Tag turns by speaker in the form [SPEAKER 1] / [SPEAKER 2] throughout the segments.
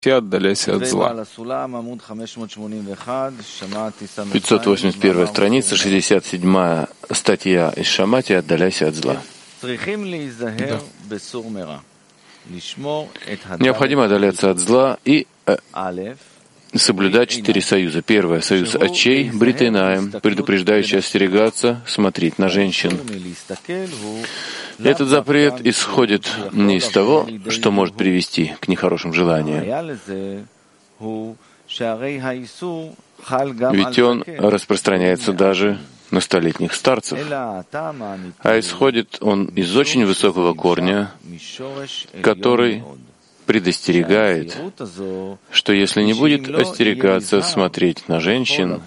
[SPEAKER 1] отдаляйся от зла. 581 страница, 67 статья из Шамати «Отдаляйся от зла». Да. Необходимо отдаляться от зла и соблюдать 4 союза. Первое — союз очей, бритейнаем, предупреждающий остерегаться, смотреть на женщин. Этот запрет исходит не из того, что может привести к нехорошим желаниям, ведь он распространяется даже на столетних старцев, а исходит он из очень высокого корня, который предостерегает, что если не будет остерегаться смотреть на женщин,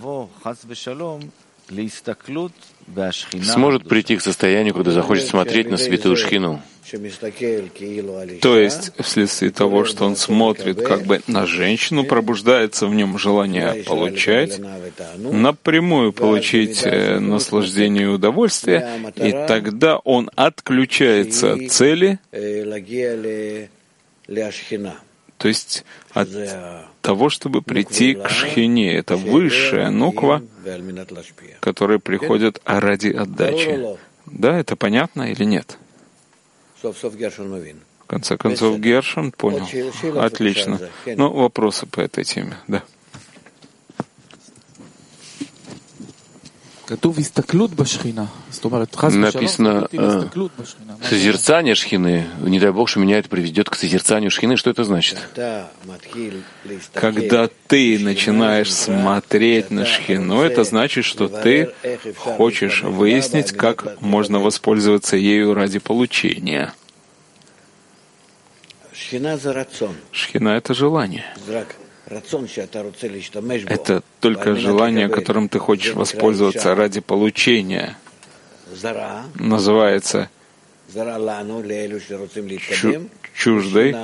[SPEAKER 1] сможет прийти к состоянию, когда захочет смотреть на святую шхину.
[SPEAKER 2] То есть, вследствие того, что он смотрит как бы на женщину, пробуждается в нем желание получать, напрямую получить наслаждение и удовольствие, и тогда он отключается от цели, то есть от того, чтобы прийти к шхине. Это высшая нуква, которая приходит ради отдачи. Да, это понятно или нет? В конце концов, Гершон понял. Отлично. Ну, вопросы по этой теме, да.
[SPEAKER 1] Написано созерцание шхины. Не дай Бог, что меня это приведет к созерцанию шхины. Что это значит?
[SPEAKER 2] Когда ты начинаешь смотреть на шхину, это значит, что ты хочешь выяснить, как можно воспользоваться ею ради получения. Шхина — это желание. Это только желание, которым ты хочешь воспользоваться ради получения. Называется чуждой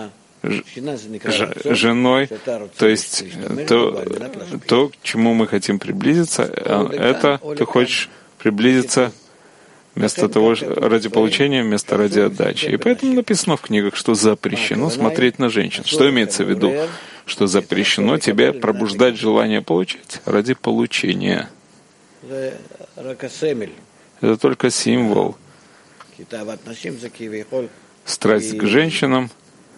[SPEAKER 2] женой, то есть то, к чему мы хотим приблизиться, это ты хочешь приблизиться вместо того, ради получения, вместо ради отдачи. И поэтому написано в книгах, что запрещено смотреть на женщин. Что имеется в виду? Что запрещено тебе пробуждать желание получать ради получения. Это только символ. Страсть к женщинам,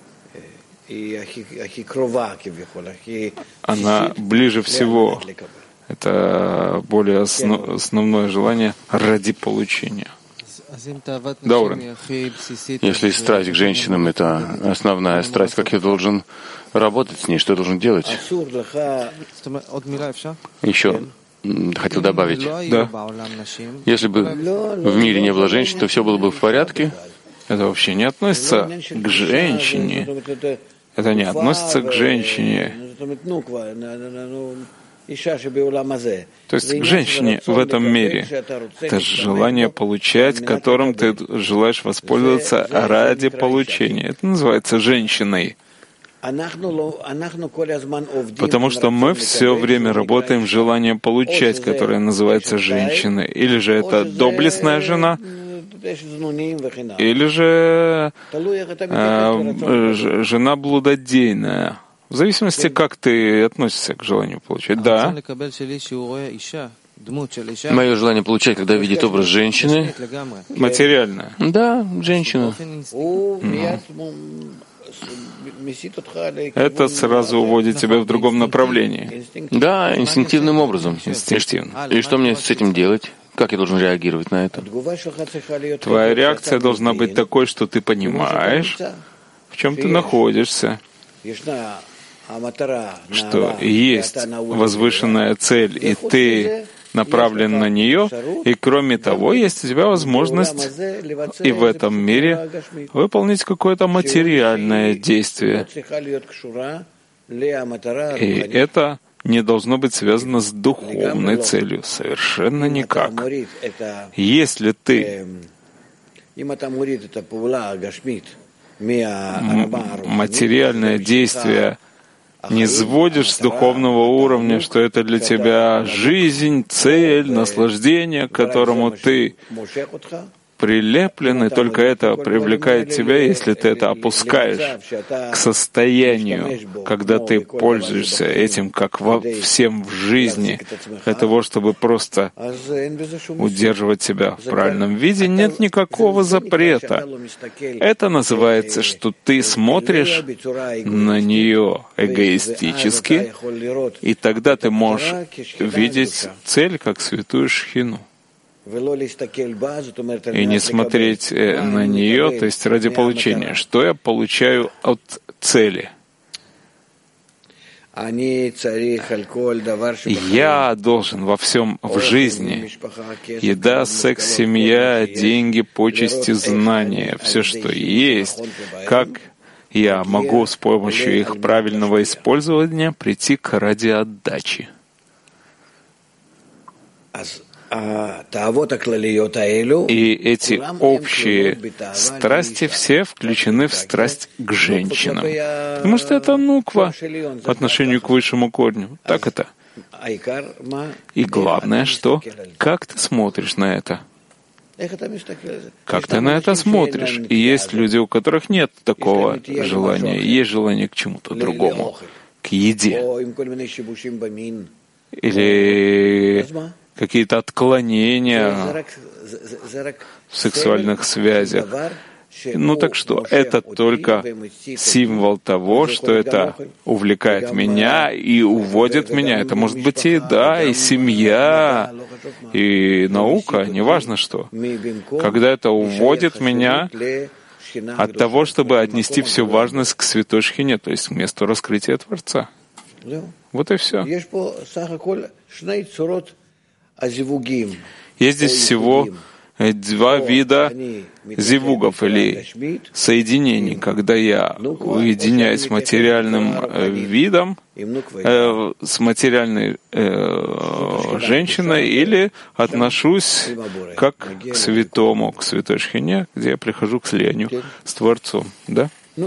[SPEAKER 2] она ближе всего. Это более основное желание ради получения.
[SPEAKER 1] Даурен, если страсть к женщинам — это основная страсть, как я должен работать с ней, что я должен делать? Еще хотел добавить.
[SPEAKER 2] Да.
[SPEAKER 1] Если бы в мире не было женщин, то все было бы в порядке.
[SPEAKER 2] Это вообще не относится к женщине. Это не относится к женщине. То есть к женщине в этом мире. Это желание получать, которым ты желаешь воспользоваться ради получения. Это называется женщиной. Потому что мы все время работаем с желанием получать, которое называется женщиной. Или же это доблестная жена, или же жена блудодейная. В зависимости, как ты относишься к желанию получать. Да.
[SPEAKER 1] Мое желание получать, когда видит образ женщины.
[SPEAKER 2] Материальное.
[SPEAKER 1] Да, женщина.
[SPEAKER 2] Это сразу уводит тебя в другом направлении.
[SPEAKER 1] Да, инстинктивным образом.
[SPEAKER 2] Инстинктивно.
[SPEAKER 1] И что мне с этим делать? Как я должен реагировать на это?
[SPEAKER 2] Твоя реакция должна быть такой, что ты понимаешь, в чем ты находишься, что есть возвышенная цель, и ты направлен на нее, и кроме того, есть у тебя возможность и в этом мире выполнить какое-то материальное действие. И это не должно быть связано с духовной целью. Совершенно никак. Если ты материальное действие не сводишь с духовного уровня, что это для тебя жизнь, цель, наслаждение, к которому ты прилеплены, только это привлекает тебя, если ты это опускаешь к состоянию, когда ты пользуешься этим, как во всем в жизни, для того, чтобы просто удерживать себя в правильном виде, нет никакого запрета. Это называется, что ты смотришь на нее эгоистически, и тогда ты можешь видеть цель как святую шхину. И не смотреть на нее, то есть ради получения. Что я получаю от цели? Я должен во всем в жизни, еда, секс, семья, деньги, почести, знания, все, что есть, как я могу с помощью их правильного использования прийти к ради отдачи. И эти общие страсти все включены в страсть к женщинам. Потому что это нуква по отношению к высшему корню. Так это. И главное, что? Как ты смотришь на это? Как ты на это смотришь? И есть люди, у которых нет такого желания. Есть желание к чему-то другому. К еде. Или какие-то отклонения в сексуальных связях. Ну так что, это только символ того, что это увлекает меня и уводит меня. Это может быть и еда, и семья, и наука, неважно что. Когда это уводит меня от того, чтобы отнести всю важность к святой шхине, то есть к месту раскрытия Творца. Вот и все. Есть здесь всего два вида зивугов или соединений, когда я уединяюсь с материальным видом, с материальной женщиной, или отношусь как к святому, к святой шхине, где я прихожу к слиянию с Творцом. Да?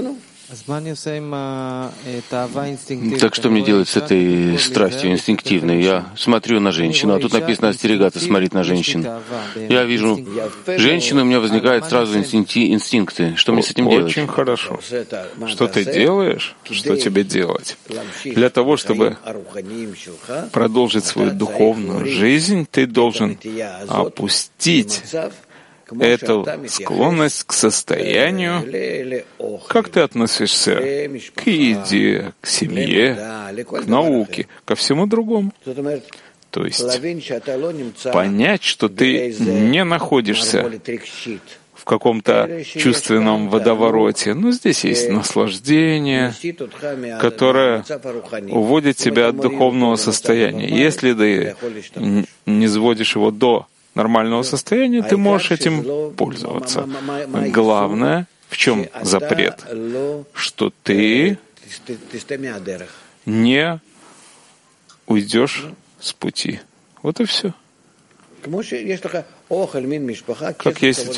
[SPEAKER 1] Так что мне делать с этой страстью инстинктивной? Я смотрю на женщину, а тут написано остерегаться смотреть на женщин. Я вижу женщину, у меня возникают сразу инстинкты. Что мне с этим делать?
[SPEAKER 2] Очень хорошо. Что ты делаешь? Что тебе делать? Для того, чтобы продолжить свою духовную жизнь, ты должен опустить эту склонность к состоянию, как ты относишься к еде, к семье, к науке, ко всему другому. То есть понять, что ты не находишься в каком-то чувственном водовороте. Но здесь есть наслаждение, которое уводит тебя от духовного состояния. Если ты не сводишь его до нормального состояния, ты можешь этим пользоваться. Главное, в чем запрет? Что ты не уйдешь с пути. Вот и все. Как есть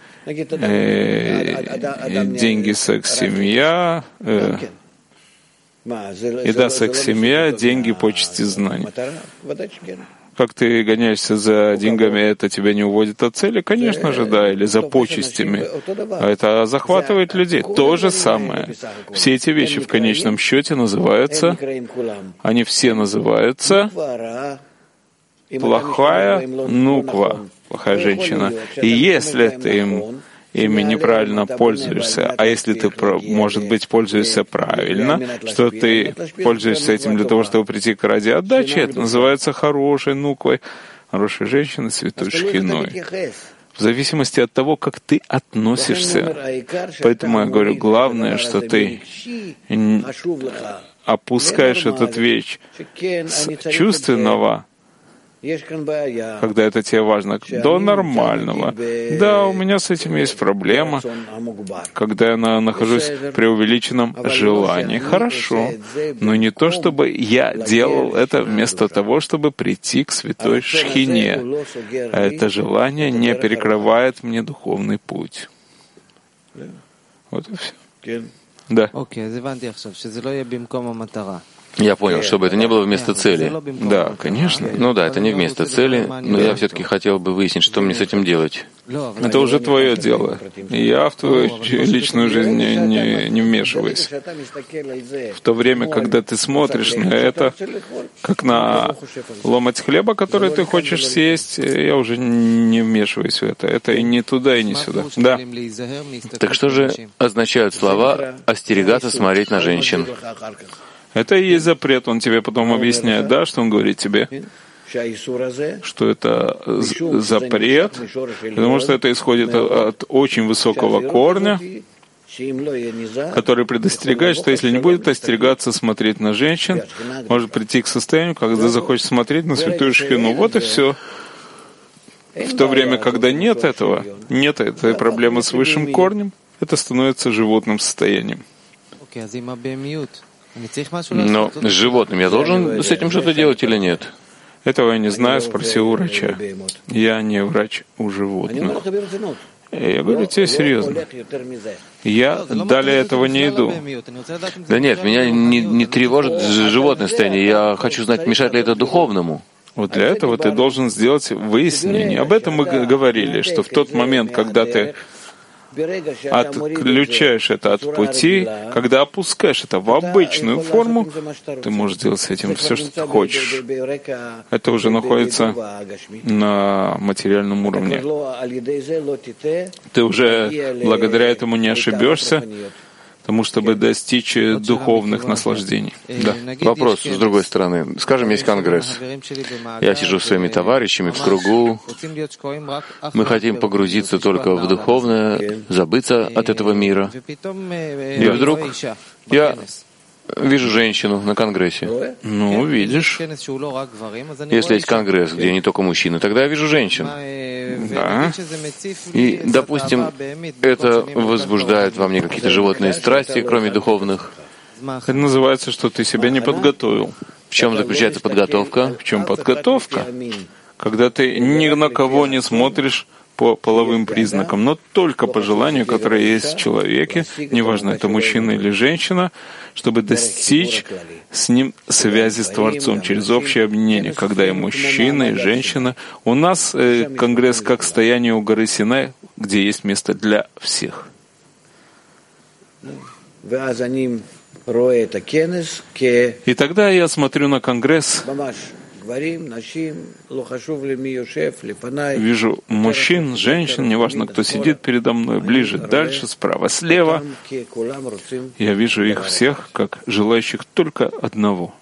[SPEAKER 2] деньги, секс, семья, еда, секс, семья, деньги, почести, знания. Как ты гоняешься за деньгами, это тебя не уводит от цели? Конечно же, да, или за почестями. А это захватывает людей. То же самое. Все эти вещи в конечном счете называются, они все называются плохая нуква, плохая женщина. И если ты ими неправильно пользуешься, а если ты, может быть, пользуешься правильно, что ты пользуешься этим для того, чтобы прийти к ради отдачи, это называется хорошей нуквой, хорошей женщиной, святой шхиной. В зависимости от того, как ты относишься. Поэтому я говорю, главное, что ты опускаешь этот вещь с чувственного, когда это тебе важно, до нормального. Да, у меня с этим есть проблема, когда я нахожусь в преувеличенном желании. Хорошо, но не то, чтобы я делал это вместо того, чтобы прийти к святой шхине. А это желание не перекрывает мне духовный путь. Вот и все. Да.
[SPEAKER 1] Я понял, чтобы это не было вместо цели.
[SPEAKER 2] Да, конечно.
[SPEAKER 1] Ну да, это не вместо цели, но я все-таки хотел бы выяснить, что мне с этим делать.
[SPEAKER 2] Это уже твое дело. Я в твою личную жизнь не вмешиваюсь. В то время, когда ты смотришь на это, как на ломоть хлеба, который ты хочешь съесть, я уже не вмешиваюсь в это. Это и не туда, и не сюда. Да.
[SPEAKER 1] Так что же означают слова «остерегаться смотреть на женщин»?
[SPEAKER 2] Это и есть запрет. Он тебе потом объясняет, да, что он говорит тебе? Что это запрет, потому что это исходит от очень высокого корня, который предостерегает, что если не будет остерегаться смотреть на женщин, может прийти к состоянию, когда захочет смотреть на святую шхину. Вот и все. В то время, когда нет этого, нет этой проблемы с высшим корнем, это становится животным состоянием.
[SPEAKER 1] Но с животным я должен с этим что-то делать или нет?
[SPEAKER 2] Этого я не знаю, спроси у врача. Я не врач у животных. Я говорю тебе серьезно. Я далее этого не иду.
[SPEAKER 1] Да нет, меня не тревожит животное состояние. Я хочу знать, мешает ли это духовному.
[SPEAKER 2] Вот для этого ты должен сделать выяснение. Об этом мы говорили, что в тот момент, когда ты отключаешь это от пути, когда опускаешь это в обычную форму, ты можешь делать с этим все, что ты хочешь. Это уже находится на материальном уровне. Ты уже благодаря этому не ошибешься, тому, чтобы достичь духовных наслаждений. Да.
[SPEAKER 1] Вопрос с другой стороны. Скажем, есть конгресс. Я сижу с своими товарищами в кругу. Мы хотим погрузиться только в духовное, забыться от этого мира. И вдруг я вижу женщину на конгрессе. Ну, видишь. Если есть конгресс, где не только мужчины, тогда я вижу женщин. Да. И, допустим, это возбуждает во мне какие-то животные страсти, кроме духовных.
[SPEAKER 2] Это называется, что ты себя не подготовил.
[SPEAKER 1] В чем заключается подготовка?
[SPEAKER 2] В чем подготовка? Когда ты ни на кого не смотришь по половым признакам, но только по желанию, которое есть в человеке, неважно, это мужчина или женщина, чтобы достичь с ним связи с Творцом через общее объединение, когда и мужчина, и женщина. У нас конгресс как стояние у горы Синай, где есть место для всех. И тогда я смотрю на конгресс, вижу мужчин, женщин, неважно, кто сидит передо мной, ближе, дальше, справа, слева. Я вижу их всех как желающих только одного.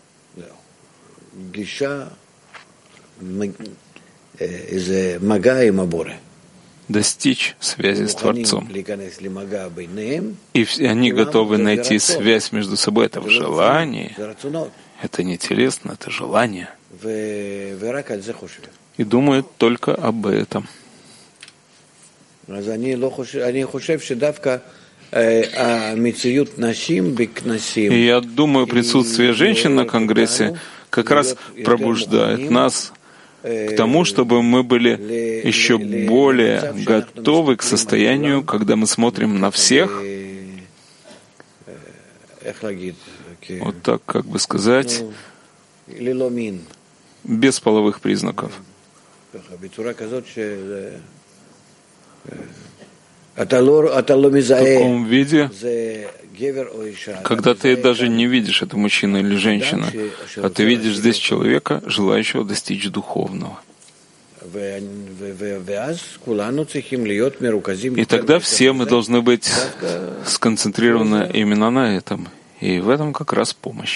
[SPEAKER 2] Достичь связи с Творцом. И они готовы найти связь между собой. Это в желании. Это не телесно, это желание. И думают только об этом. И я думаю, присутствие женщин на Конгрессе как раз пробуждает нас к тому, чтобы мы были еще более готовы к состоянию, когда мы смотрим на всех, вот так, как бы сказать, без половых признаков. В таком виде, когда ты даже не видишь, это мужчина или женщина, а ты видишь здесь человека, желающего достичь духовного. И тогда все мы должны быть сконцентрированы именно на этом. И в этом как раз помощь.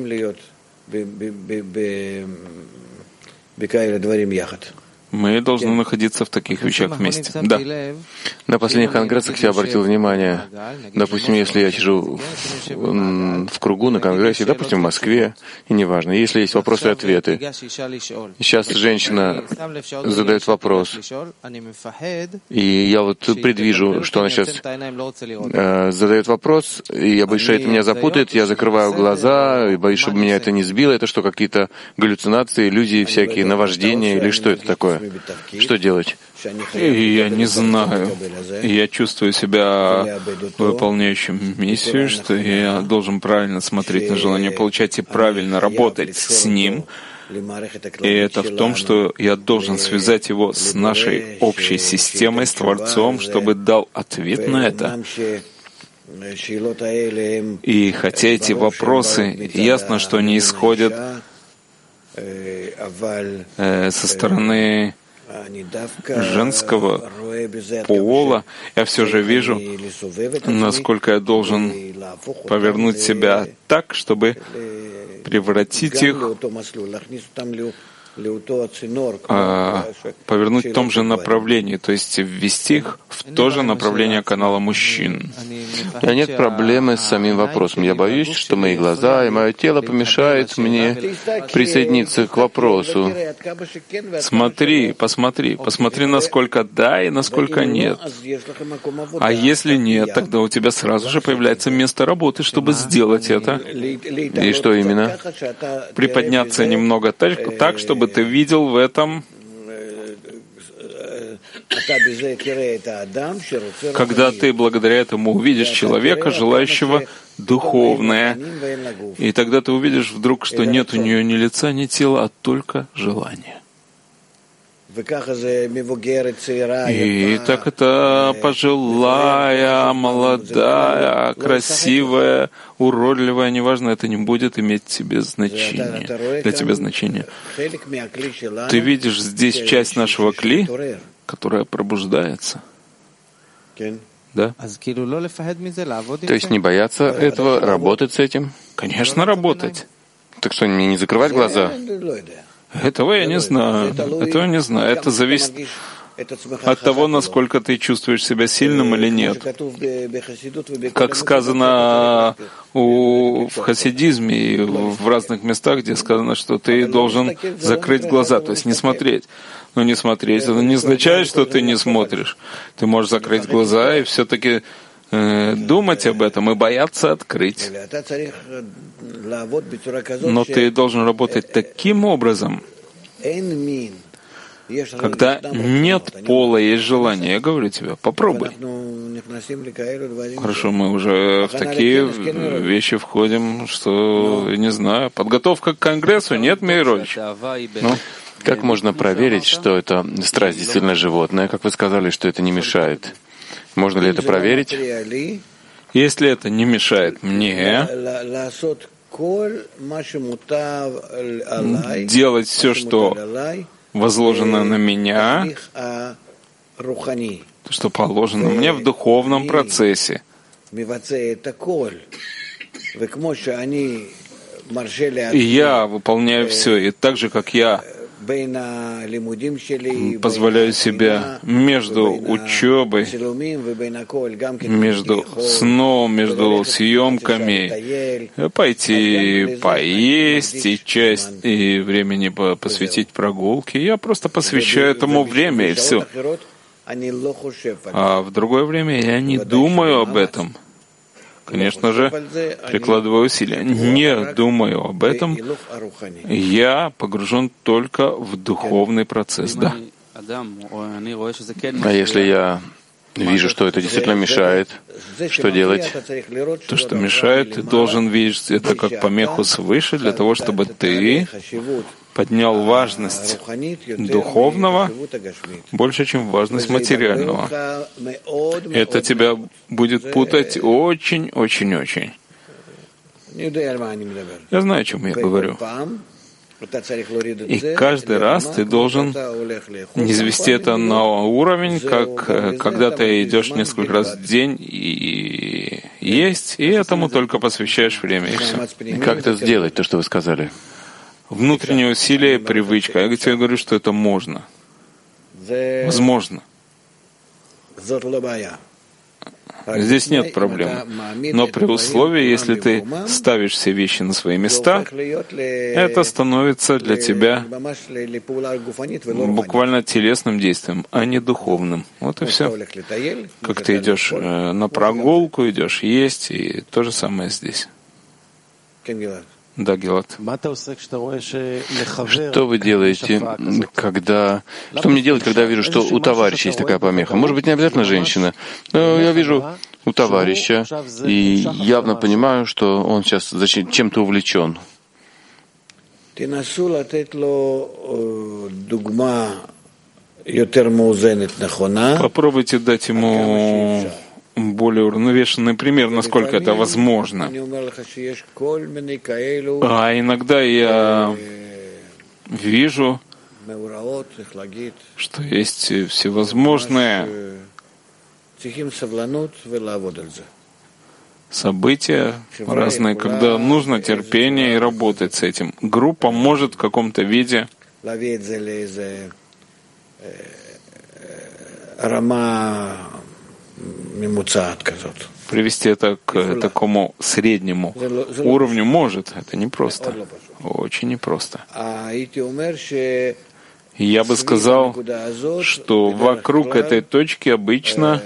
[SPEAKER 2] Мы должны находиться в таких вещах вместе. Да.
[SPEAKER 1] На последних конгрессах я обратил внимание, допустим, если я сижу в кругу на конгрессе, допустим, в Москве, и неважно, если есть вопросы и ответы. Сейчас женщина задает вопрос, и я вот предвижу, что она сейчас задает вопрос, и я боюсь, что это меня запутает, я закрываю глаза, и боюсь, чтобы меня это не сбило. Это что, какие-то галлюцинации, иллюзии, всякие наваждения, или что это такое? Что делать?
[SPEAKER 2] Я не знаю. Я чувствую себя выполняющим миссию, что я должен правильно смотреть на желание получать и правильно работать с ним, И это в том, что я должен связать его с нашей общей системой, с Творцом, чтобы дал ответ на это. И хотя эти вопросы, ясно, что они исходят со стороны женского пола, я все же вижу, насколько я должен повернуть себя так, чтобы превратить их, повернуть в том же направлении, то есть ввести их в то же направление канала мужчин.
[SPEAKER 1] У меня нет проблемы с самим вопросом. Я боюсь, что мои глаза и мое тело помешают мне присоединиться к вопросу.
[SPEAKER 2] Посмотри, насколько да и насколько нет. А если нет, тогда у тебя сразу же появляется место работы, чтобы сделать это.
[SPEAKER 1] И что именно?
[SPEAKER 2] Приподняться немного так, чтобы ты видел в этом, когда ты благодаря этому увидишь человека, желающего духовное, и тогда ты увидишь вдруг, что нет у нее ни лица, ни тела, а только желание. И так это пожилая, молодая, красивая, уродливая, неважно, это не будет иметь тебе значения, для тебя значения. Ты видишь здесь часть нашего кли, которая пробуждается. Да?
[SPEAKER 1] То есть не бояться этого, работать с этим?
[SPEAKER 2] Конечно, работать.
[SPEAKER 1] Так что, мне не закрывать глаза?
[SPEAKER 2] Этого я не знаю. Это зависит от того, насколько ты чувствуешь себя сильным или нет. Как сказано в хасидизме и в разных местах, где сказано, что ты должен закрыть глаза, то есть не смотреть. Но не смотреть, это не означает, что ты не смотришь. Ты можешь закрыть глаза и все-таки думать об этом и бояться открыть. Но ты должен работать таким образом, когда нет пола, есть желание. Я говорю тебе, попробуй. Хорошо, мы уже в такие вещи входим, что, не знаю, подготовка к Конгрессу, нет, Мейрович? Ну?
[SPEAKER 1] Как можно проверить, что это страсть действительно животное, как вы сказали, что это не мешает? Можно ли это проверить?
[SPEAKER 2] Если это не мешает мне делать все, что возложено на меня, что положено мне в духовном процессе, и я выполняю все, и так же, как я позволяю себе между учебой, между сном, между съемками пойти поесть и времени посвятить прогулке. Я просто посвящаю этому время, и все. А в другое время я не думаю об этом. Конечно же, прикладываю усилия. Не думаю об этом. Я погружен только в духовный процесс, да.
[SPEAKER 1] А если я вижу, что это действительно мешает, что делать?
[SPEAKER 2] То, что мешает, ты должен видеть это как помеху свыше, для того, чтобы ты поднял важность духовного больше, чем важность материального. Это тебя будет путать очень. Я знаю, о чем я говорю. И каждый раз ты должен низвести это на уровень, как когда ты идешь несколько раз в день и есть, и этому только посвящаешь время, и все.
[SPEAKER 1] И как это сделать, то, что вы сказали?
[SPEAKER 2] Внутреннее усилие, привычка. Я тебе говорю, что это можно. Возможно. Здесь нет проблем. Но при условии, если ты ставишь все вещи на свои места, это становится для тебя буквально телесным действием, а не духовным. Вот и все. Как ты идешь на прогулку, идешь есть, и то же самое здесь. Да, Гилат.
[SPEAKER 1] Что вы делаете, когда... Что мне делать, когда я вижу, что у товарища есть такая помеха? Может быть, не обязательно женщина, но я вижу у товарища и явно понимаю, что он сейчас чем-то увлечен.
[SPEAKER 2] Попробуйте дать ему более уравновешенный пример, насколько это возможно. А иногда я вижу, что есть всевозможные события разные, когда нужно терпение и работать с этим. Группа может в каком-то виде привести это к такому среднему уровню. Может, это непросто, очень непросто. Я бы сказал, что вокруг этой точки обычно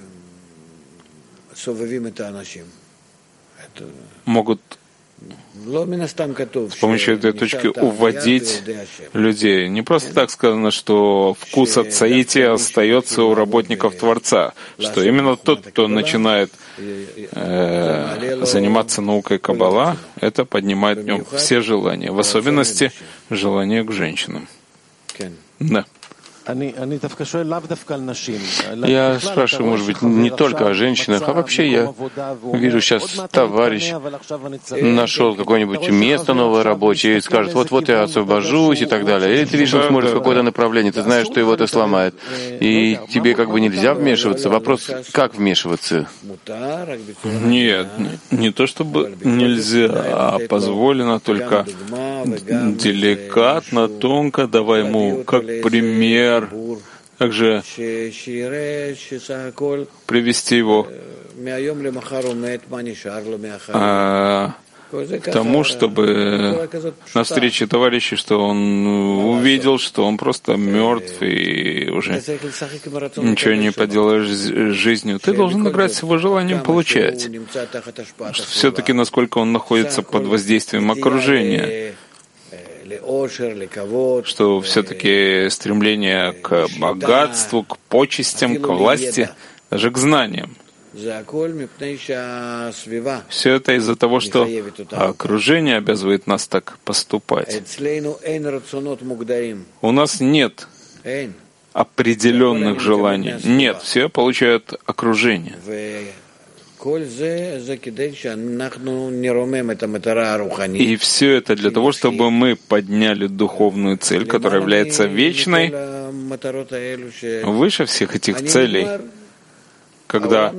[SPEAKER 2] могут с помощью этой точки уводить людей. Не просто так сказано, что вкус от саити остается у работников Творца, что именно тот, кто начинает заниматься наукой Каббала, это поднимает в нем все желания, в особенности желания к женщинам. Да.
[SPEAKER 1] Я спрашиваю, может быть, не только о женщинах, а вообще я вижу сейчас товарищ нашел какое-нибудь место новое рабочее и скажет, вот я освобожусь и так далее. Или ты видишь, он смотрит в какое-то направление, ты знаешь, что его это сломает. И тебе как бы нельзя вмешиваться. Вопрос, как вмешиваться?
[SPEAKER 2] Нет, не то чтобы нельзя, а позволено только деликатно, тонко, давай ему как пример, также привести его к тому, чтобы на встрече товарищей, что он увидел, что он просто мертв и уже ничего не поделаешь с жизнью. Ты должен играть с его желанием получать. Все-таки насколько он находится под воздействием окружения, что все-таки стремление к богатству, к почестям, к власти, даже к знаниям. Все это из-за того, что окружение обязывает нас так поступать. У нас нет определенных желаний. Нет, все получают окружение. И все это для того, чтобы мы подняли духовную цель, которая является вечной, выше всех этих целей. Когда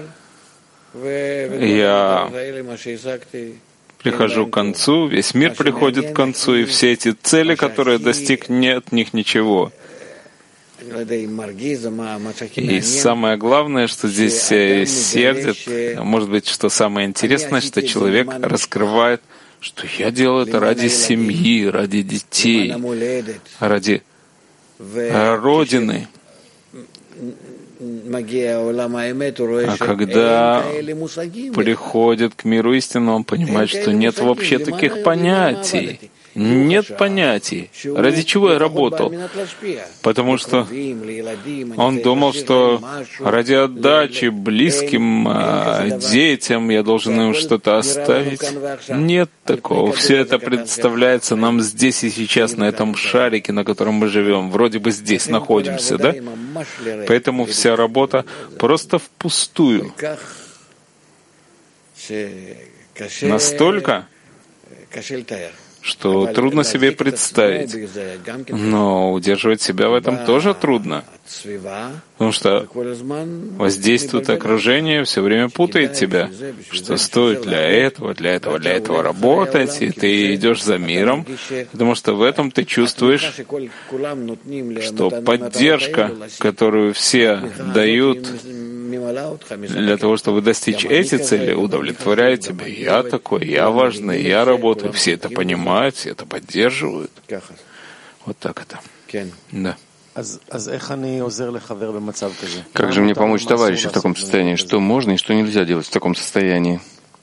[SPEAKER 2] я прихожу к концу, весь мир приходит к концу, и все эти цели, которые достиг, нет в них ничего. И самое главное, что здесь сердит, может быть, что самое интересное, что человек раскрывает, что я делаю это ради семьи, ради детей, ради Родины. А когда приходит к миру истинному, он понимает, что нет вообще таких понятий. Нет понятий. Ради чего я работал? Потому что он думал, что ради отдачи близким, детям я должен им что-то оставить. Нет такого. Все это представляется нам здесь и сейчас, на этом шарике, на котором мы живем. Вроде бы здесь находимся, да? Поэтому вся работа просто впустую. Настолько, что трудно себе представить. Но удерживать себя в этом тоже трудно. Потому что воздействует окружение, все время путает тебя, что стоит для этого работать, и ты идешь за миром, потому что в этом ты чувствуешь, что поддержка, которую все дают для того, чтобы достичь эти цели, удовлетворяет тебя. Я такой, я важный, я работаю. Все это понимают, все это поддерживают. Вот так это. Да.
[SPEAKER 1] Как же мне помочь товарищу в таком состоянии? Что можно и что нельзя делать в таком состоянии?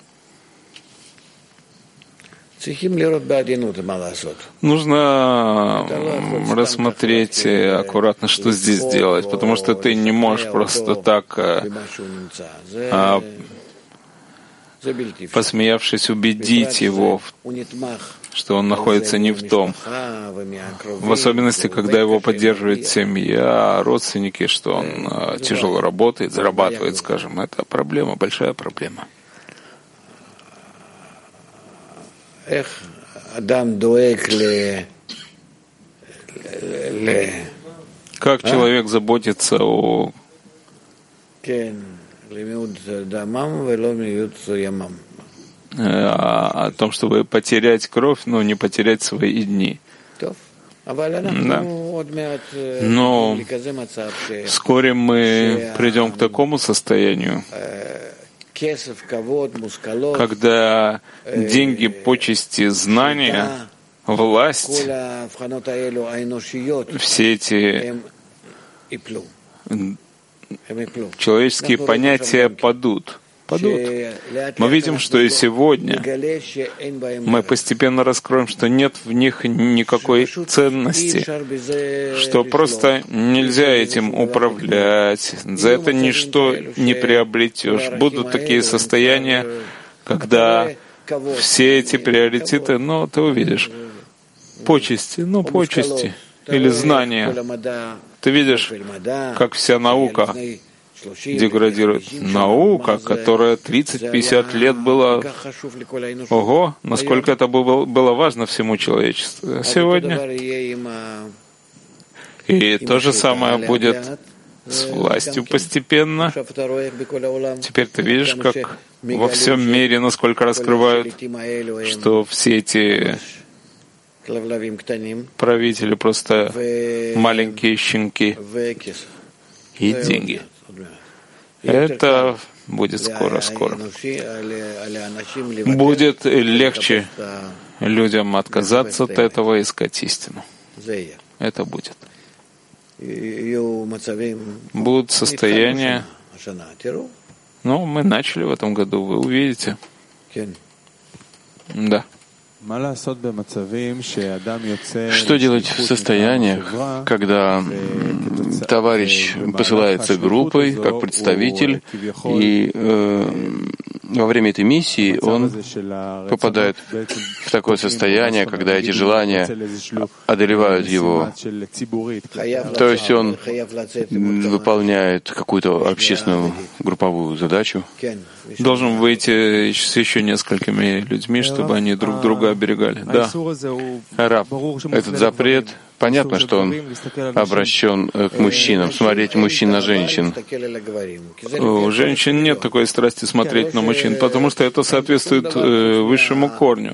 [SPEAKER 2] Нужно рассмотреть аккуратно, что здесь делать, потому что ты не можешь просто так, посмеявшись, убедить его, что он находится не в том. В особенности, когда его поддерживает семья, родственники, что он тяжело работает, зарабатывает, скажем. Это проблема, большая проблема. Как человек заботится о том, чтобы потерять кровь, но не потерять свои дни. Да. Но вскоре мы придем к такому состоянию, когда деньги, почести, знания, власть, все эти человеческие понятия падут. Мы видим, что и сегодня мы постепенно раскроем, что нет в них никакой ценности, что просто нельзя этим управлять, за это ничто не приобретешь. Будут такие состояния, когда все эти приоритеты, ты увидишь, почести, или знания. Ты видишь, как вся наука деградирует. Наука, которая 30-50 лет была... Ого, насколько это было важно всему человечеству. Сегодня. И то же самое будет с властью постепенно. Теперь ты видишь, как во всем мире, насколько раскрывают, что все эти правители просто маленькие щенки и деньги. Это будет скоро. Будет легче людям отказаться от этого и искать истину. Это будет. Будут состояния. Мы начали в этом году, вы увидите. Да. Что делать в состояниях, когда товарищ посылается группой как представитель, и во время этой миссии он попадает в такое состояние, когда эти желания одолевают его. То есть он выполняет какую-то общественную групповую задачу. Должен выйти с еще несколькими людьми, чтобы они друг друга оберегали. Да. Раб, этот запрет, понятно, что он обращен к мужчинам, смотреть мужчин на женщин. У женщин нет такой страсти смотреть на мужчин, потому что это соответствует высшему корню.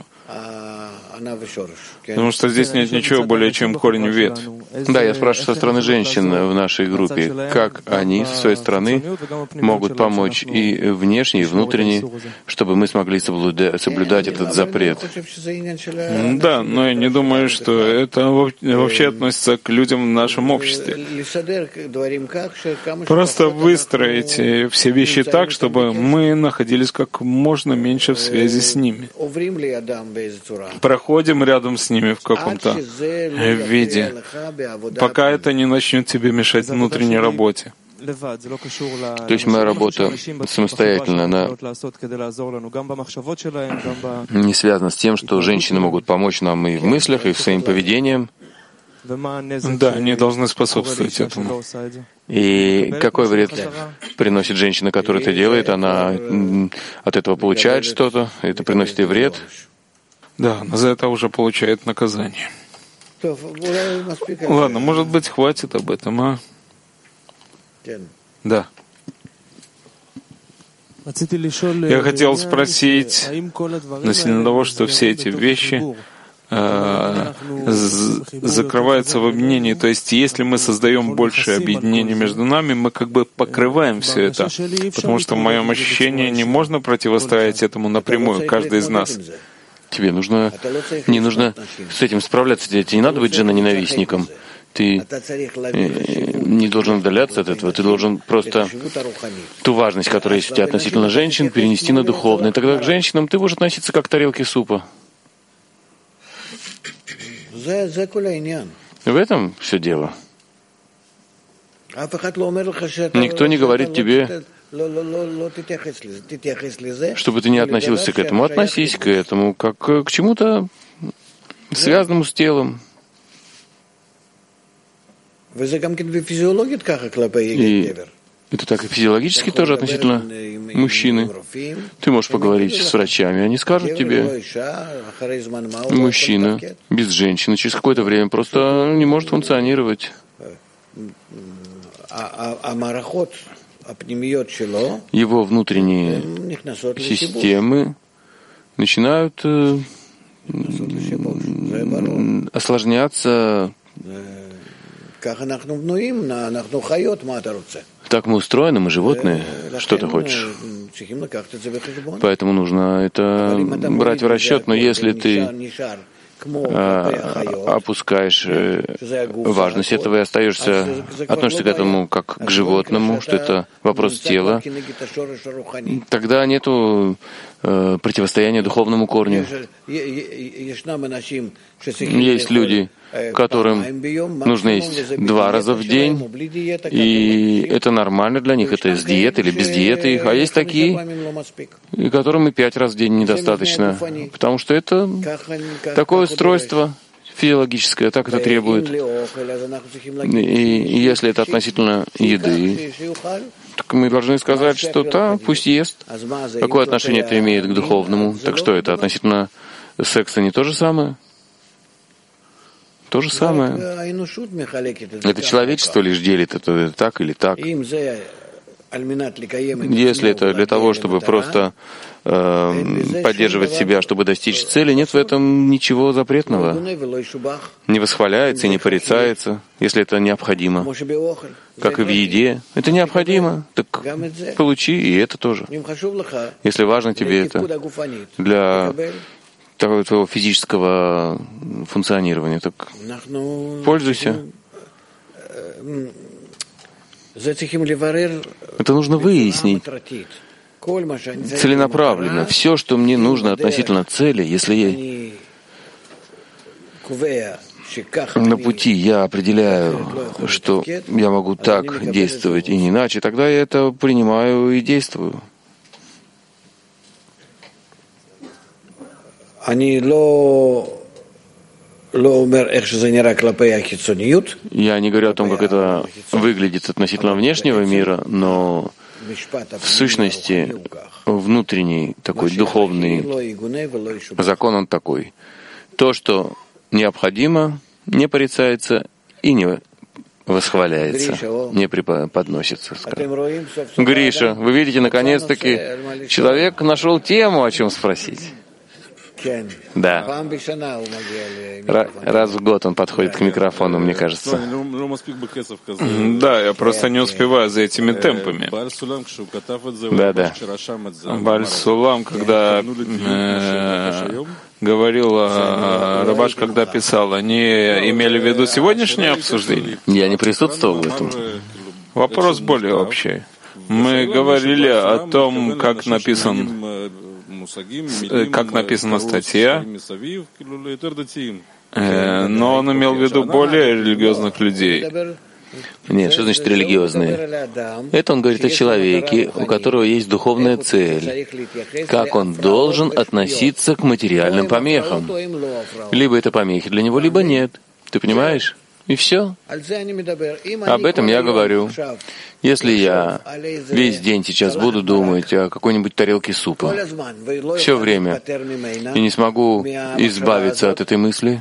[SPEAKER 2] Потому что здесь нет ничего более, чем корень вет. Да, я спрашиваю со стороны женщин в нашей группе, как они со своей стороны могут помочь и внешне, и внутренне, чтобы мы смогли соблюдать этот запрет. Да, но я не думаю, что это вообще относится к людям в нашем обществе. Просто выстроить все вещи так, чтобы мы находились как можно меньше в связи с ними. Проходим рядом с ними в каком-то виде, пока это не начнет тебе мешать внутренней работе.
[SPEAKER 1] То есть моя работа самостоятельно, она не связана с тем, что женщины могут помочь нам и в мыслях, и в своим поведением.
[SPEAKER 2] Да, они должны способствовать этому.
[SPEAKER 1] И какой вред приносит женщина, которая это делает? Она от этого получает что-то, это приносит ей вред.
[SPEAKER 2] Да, она за это уже получает наказание. Ладно, может быть, хватит об этом, а? Да. Я хотел спросить относительно того, что все эти вещи закрываются в объединении. То есть, если мы создаем большее объединение между нами, мы как бы покрываем все это. Потому что в моем ощущении не можно противостоять этому напрямую, каждый из нас.
[SPEAKER 1] Тебе не нужно с этим справляться, тебе не надо быть женоненавистником. Ты не должен отдаляться от этого, ты должен просто ту важность, которая есть у тебя относительно женщин, перенести на духовное. Тогда к женщинам ты будешь относиться как к тарелке супа. В этом все дело. Никто не говорит тебе, чтобы ты не относился к этому. Относись к этому как к чему-то связанному с телом. И это так и физиологически тоже относительно мужчины. Ты можешь поговорить с врачами, они скажут тебе, мужчина без женщины через какое-то время просто не может функционировать. Его внутренние системы начинают осложняться. Так мы устроены, мы животные. Что ты хочешь? Поэтому нужно это брать в расчет. Но если ты опускаешь важность этого и относишься к этому как к животному, что это вопрос тела, тогда нету противостояния духовному корню. Есть люди, которым нужно есть 2 раза в день, и это нормально для них, это с диеты или без диеты их. А есть такие, которым и 5 раз в день недостаточно, потому что это такое устройство физиологическое, так это требует. И если это относительно еды, так мы должны сказать, что да, пусть ест. Какое отношение это имеет к духовному? Так что это относительно секса не то же самое? То же самое. Это человечество лишь делит это так или так. Если это для того, чтобы просто поддерживать себя, чтобы достичь цели, нет в этом ничего запретного. Не восхваляется и не порицается, если это необходимо. Как и в еде. Это необходимо, так получи и это тоже. Если важно тебе это для твоего физического функционирования, так пользуйся. Это нужно выяснить целенаправленно. Все, что мне нужно относительно цели, если на пути я определяю, что я могу так действовать и не иначе, тогда я это принимаю и действую. Я не говорю о том, как это выглядит относительно внешнего мира, но в сущности внутренний такой духовный закон он такой. То, что необходимо, не порицается и не восхваляется, не преподносится. Гриша, вы видите, наконец-таки человек нашел тему, о чем спросить. Да. Раз в год он подходит к микрофону, мне кажется.
[SPEAKER 2] Да, я просто не успеваю за этими темпами.
[SPEAKER 1] Да.
[SPEAKER 2] Бааль Сулам, когда говорил, Рабаш, когда писал, они имели в виду сегодняшнее обсуждение?
[SPEAKER 1] Я не присутствовал в этом.
[SPEAKER 2] Вопрос более общий. Мы говорили о том, как написана статья, но он имел в виду более религиозных людей.
[SPEAKER 1] Нет, что значит религиозные? Это он говорит о человеке, у которого есть духовная цель. Как он должен относиться к материальным помехам. Либо это помехи для него, либо нет. Ты понимаешь? И все. Об этом я говорю. Если я весь день сейчас буду думать о какой-нибудь тарелке супа, все время, и не смогу избавиться от этой мысли,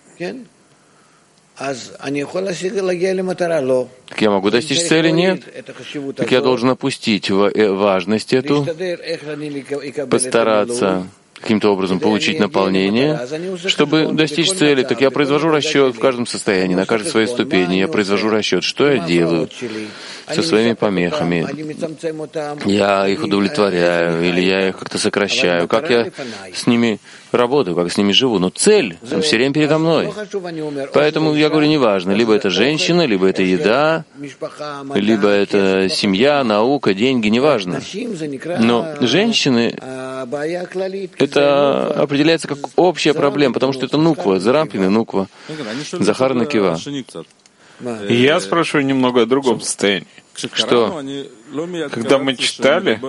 [SPEAKER 1] так я могу достичь цели? Нет. Так я должен опустить важность эту, постараться каким-то образом получить наполнение, чтобы достичь цели. Так я произвожу расчет в каждом состоянии, на каждой своей ступени. Я произвожу расчет, что я делаю со своими помехами. Я их удовлетворяю, или я их как-то сокращаю, как я с ними работаю, как с ними живу. Но цель все время передо мной. Поэтому я говорю, неважно, либо это женщина, либо это еда, либо это семья, наука, деньги, неважно. Но женщины это определяется как общая проблема, потому что это нуква, Зарампин и нуква, Захар Накива.
[SPEAKER 2] Я спрашиваю немного о другом состоянии.
[SPEAKER 1] что
[SPEAKER 2] когда мы читали,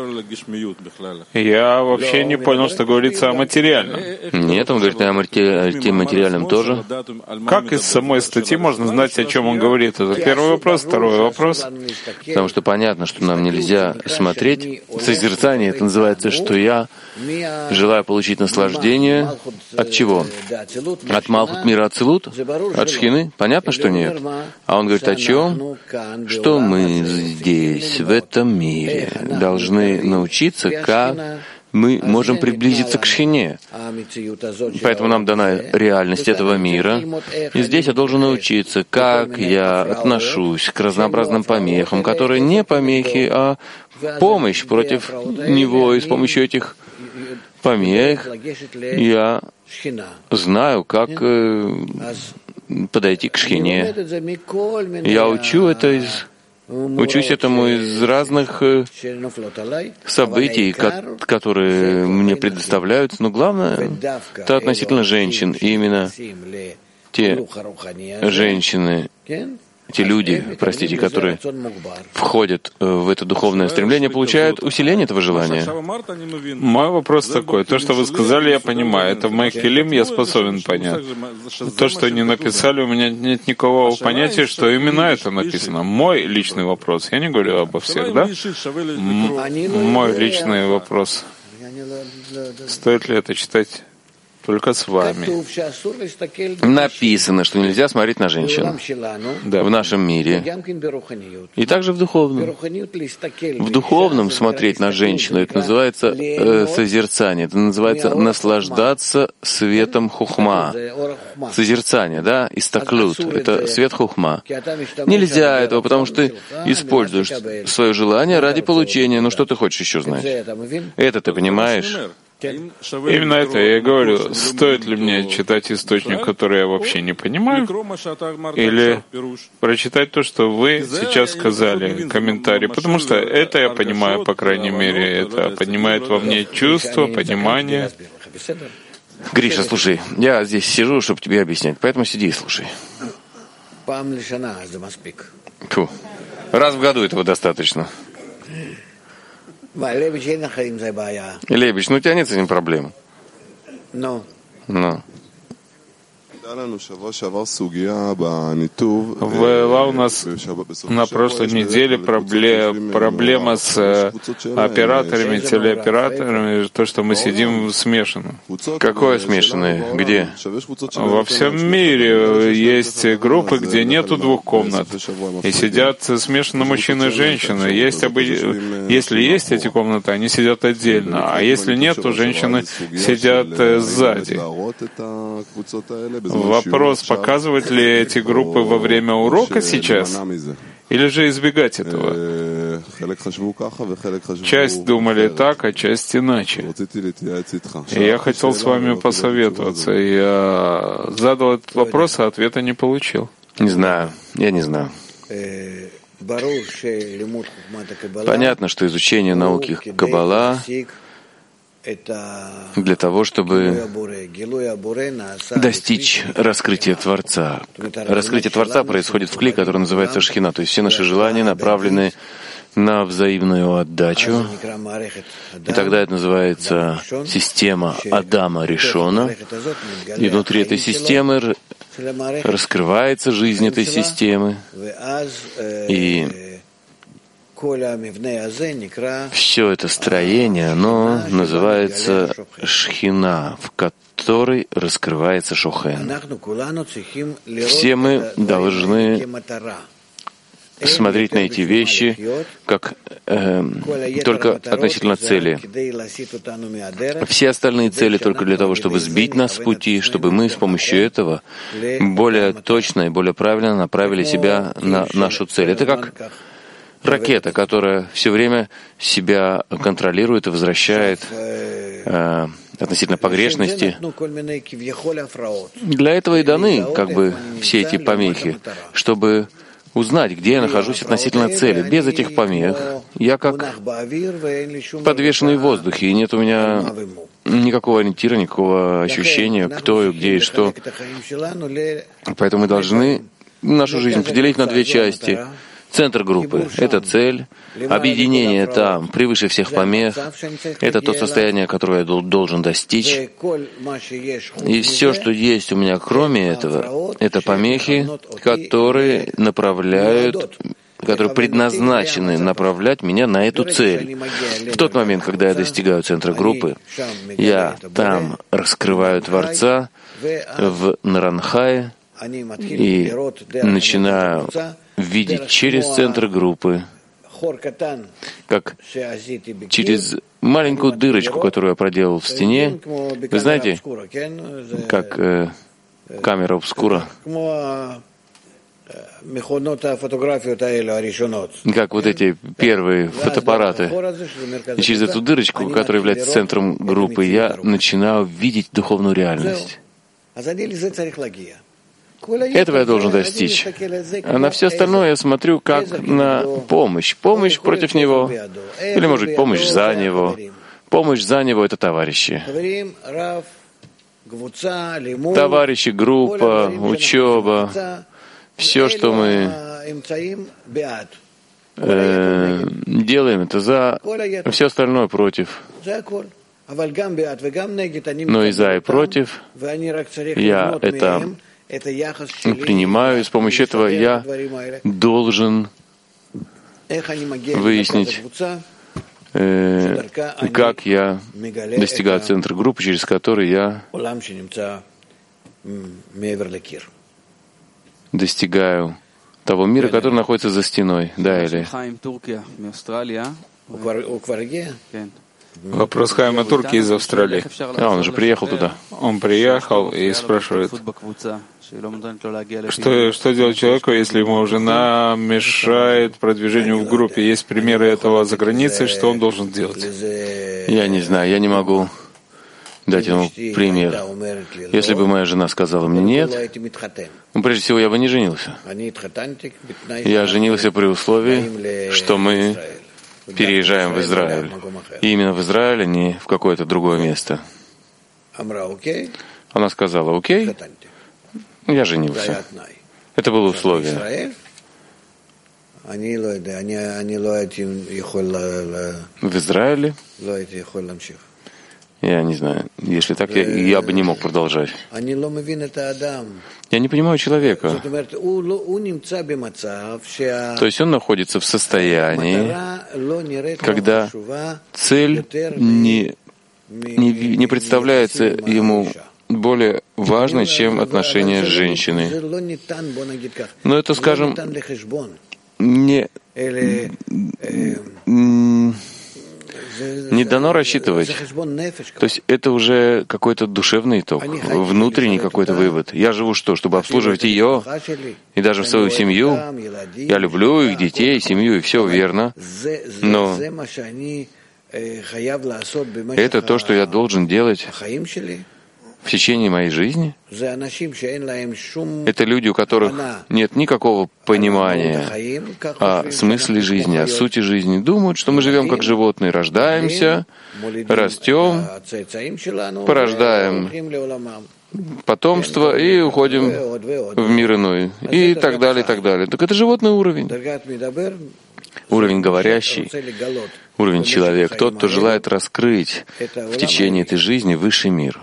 [SPEAKER 2] я вообще не понял, что говорится о материальном.
[SPEAKER 1] Нет, он говорит о материальном тоже.
[SPEAKER 2] Как из самой статьи можно знать, о чем он говорит? Это первый вопрос. Второй вопрос.
[SPEAKER 1] Потому что понятно, что нам нельзя смотреть. Созерцание, это называется, что я желаю получить наслаждение. От чего? От Малхут мира Ацилут? От Шхины? Понятно, что нет. А он говорит о чем? Что мы здесь, в этом мире, должны научиться, как мы можем приблизиться к Шхине. Поэтому нам дана реальность этого мира. И здесь я должен научиться, как я отношусь к разнообразным помехам, которые не помехи, а помощь против него. И с помощью этих помех я знаю, как подойти к Шхине. Я учусь этому из разных событий, которые мне предоставляются, но главное — это относительно женщин. И именно те женщины, те люди, которые входят в это духовное стремление, получают усиление этого желания.
[SPEAKER 2] Мой вопрос такой. То, что вы сказали, я понимаю. Это в моих келим я способен понять. То, что не написали, у меня нет никакого понятия, что именно это написано. Мой личный вопрос. Я не говорю обо всех, да? Мой личный вопрос. Стоит ли это читать только с вами?
[SPEAKER 1] Написано, что нельзя смотреть на женщин в нашем мире. И также в духовном. В духовном смотреть на женщину, это называется созерцание, это называется наслаждаться светом хухма. Созерцание, да, истаклют, это свет хухма. Нельзя этого, потому что ты используешь свое желание ради получения. Ну что ты хочешь еще знать? Это ты понимаешь?
[SPEAKER 2] Именно это я и говорю. Стоит ли мне читать источник, который я вообще не понимаю, или прочитать то, что вы сейчас сказали, комментарий, потому что это я понимаю, по крайней мере, это поднимает во мне чувство, понимание.
[SPEAKER 1] Гриша, слушай, я здесь сижу, чтобы тебе объяснять, поэтому сиди и слушай. Фу. Раз в году этого достаточно. Лебедь, ну у тебя нет с этим проблем. Но.
[SPEAKER 2] Была у нас на прошлой неделе проблема с операторами, телеоператорами, то, что мы сидим смешанно.
[SPEAKER 1] Какое смешанное? Где?
[SPEAKER 2] Во всем мире есть группы, где нету двух комнат, и сидят смешанно мужчины и женщины. Если есть эти комнаты, они сидят отдельно, а если нет, то женщины сидят сзади. Вопрос, показывать ли эти группы во время урока сейчас, или же избегать этого? Часть думали так, а часть иначе. И я хотел с вами посоветоваться. Я задал этот вопрос, а ответа не получил.
[SPEAKER 1] Не знаю, я не знаю. Понятно, что изучение науки Каббала для того, чтобы достичь раскрытия Творца. Раскрытие Творца происходит в клей, который называется Шхина, то есть все наши желания направлены на взаимную отдачу. И тогда это называется система Адама Ришона. И внутри этой системы раскрывается жизнь этой системы. И все это строение, оно называется Шхина, в которой раскрывается Шохен. Все мы должны смотреть на эти вещи как только относительно цели. Все остальные цели только для того, чтобы сбить нас с пути, чтобы мы с помощью этого более точно и более правильно направили себя на нашу цель. Это как ракета, которая все время себя контролирует и возвращает относительно погрешности. Для этого и даны все эти помехи, чтобы узнать, где я нахожусь относительно цели. Без этих помех я как подвешенный в воздухе, и нет у меня никакого ориентира, никакого ощущения, кто и где и что. Поэтому мы должны нашу жизнь поделить на две части. Центр группы — это цель, объединение там, превыше всех помех, это то состояние, которое я должен достичь. И все, что есть у меня кроме этого, это помехи, которые предназначены направлять меня на эту цель. В тот момент, когда я достигаю центра группы, я там раскрываю Творца в Наранхае и начинаю видеть через центр группы, как через маленькую дырочку, которую я проделал в стене. Вы знаете, как камера обскура, как вот эти первые фотоаппараты. И через эту дырочку, которая является центром группы, я начинаю видеть духовную реальность. Этого я должен достичь. А на все остальное я смотрю как на помощь. Помощь против него. Или, может быть, помощь за него. Помощь за него — это товарищи. Товарищи, группа, учеба. Все, что мы делаем, это за, все остальное против. Но и за, и против я это принимаю, и с помощью этого я должен выяснить, как я достигаю центра группы, через который я достигаю того мира, который находится за стеной. Да, или?
[SPEAKER 2] Вопрос Хайма Турки из Австралии.
[SPEAKER 1] Он уже приехал туда.
[SPEAKER 2] Он приехал и спрашивает, что делать человеку, если ему жена мешает продвижению в группе? Есть примеры этого за границей, что он должен делать?
[SPEAKER 1] Я не знаю, я не могу дать ему пример. Если бы моя жена сказала мне нет, прежде всего я бы не женился. Я женился при условии, что мы переезжаем в Израиль. И именно в Израиль, а не в какое-то другое место. Она сказала: окей, я женился. Это было условие. В Израиле? Я не знаю. Если так, я бы не мог продолжать. Я не понимаю человека. То есть он находится в состоянии, когда цель не представляется ему более важной, чем отношения с женщиной. Но это, скажем, не дано рассчитывать. То есть это уже какой-то душевный итог, внутренний какой-то вывод. Я живу что? Чтобы обслуживать ее и даже свою семью. Я люблю их, детей, семью, и все верно. Но это то, что я должен делать в течение моей жизни. Это люди, у которых нет никакого понимания о смысле жизни, о сути жизни. Думают, что мы живем как животные, рождаемся, растем, порождаем потомство и уходим в мир иной. И так далее, и так далее. Так это животный уровень. Уровень говорящий, уровень человек, тот, кто желает раскрыть в течение этой жизни высший мир.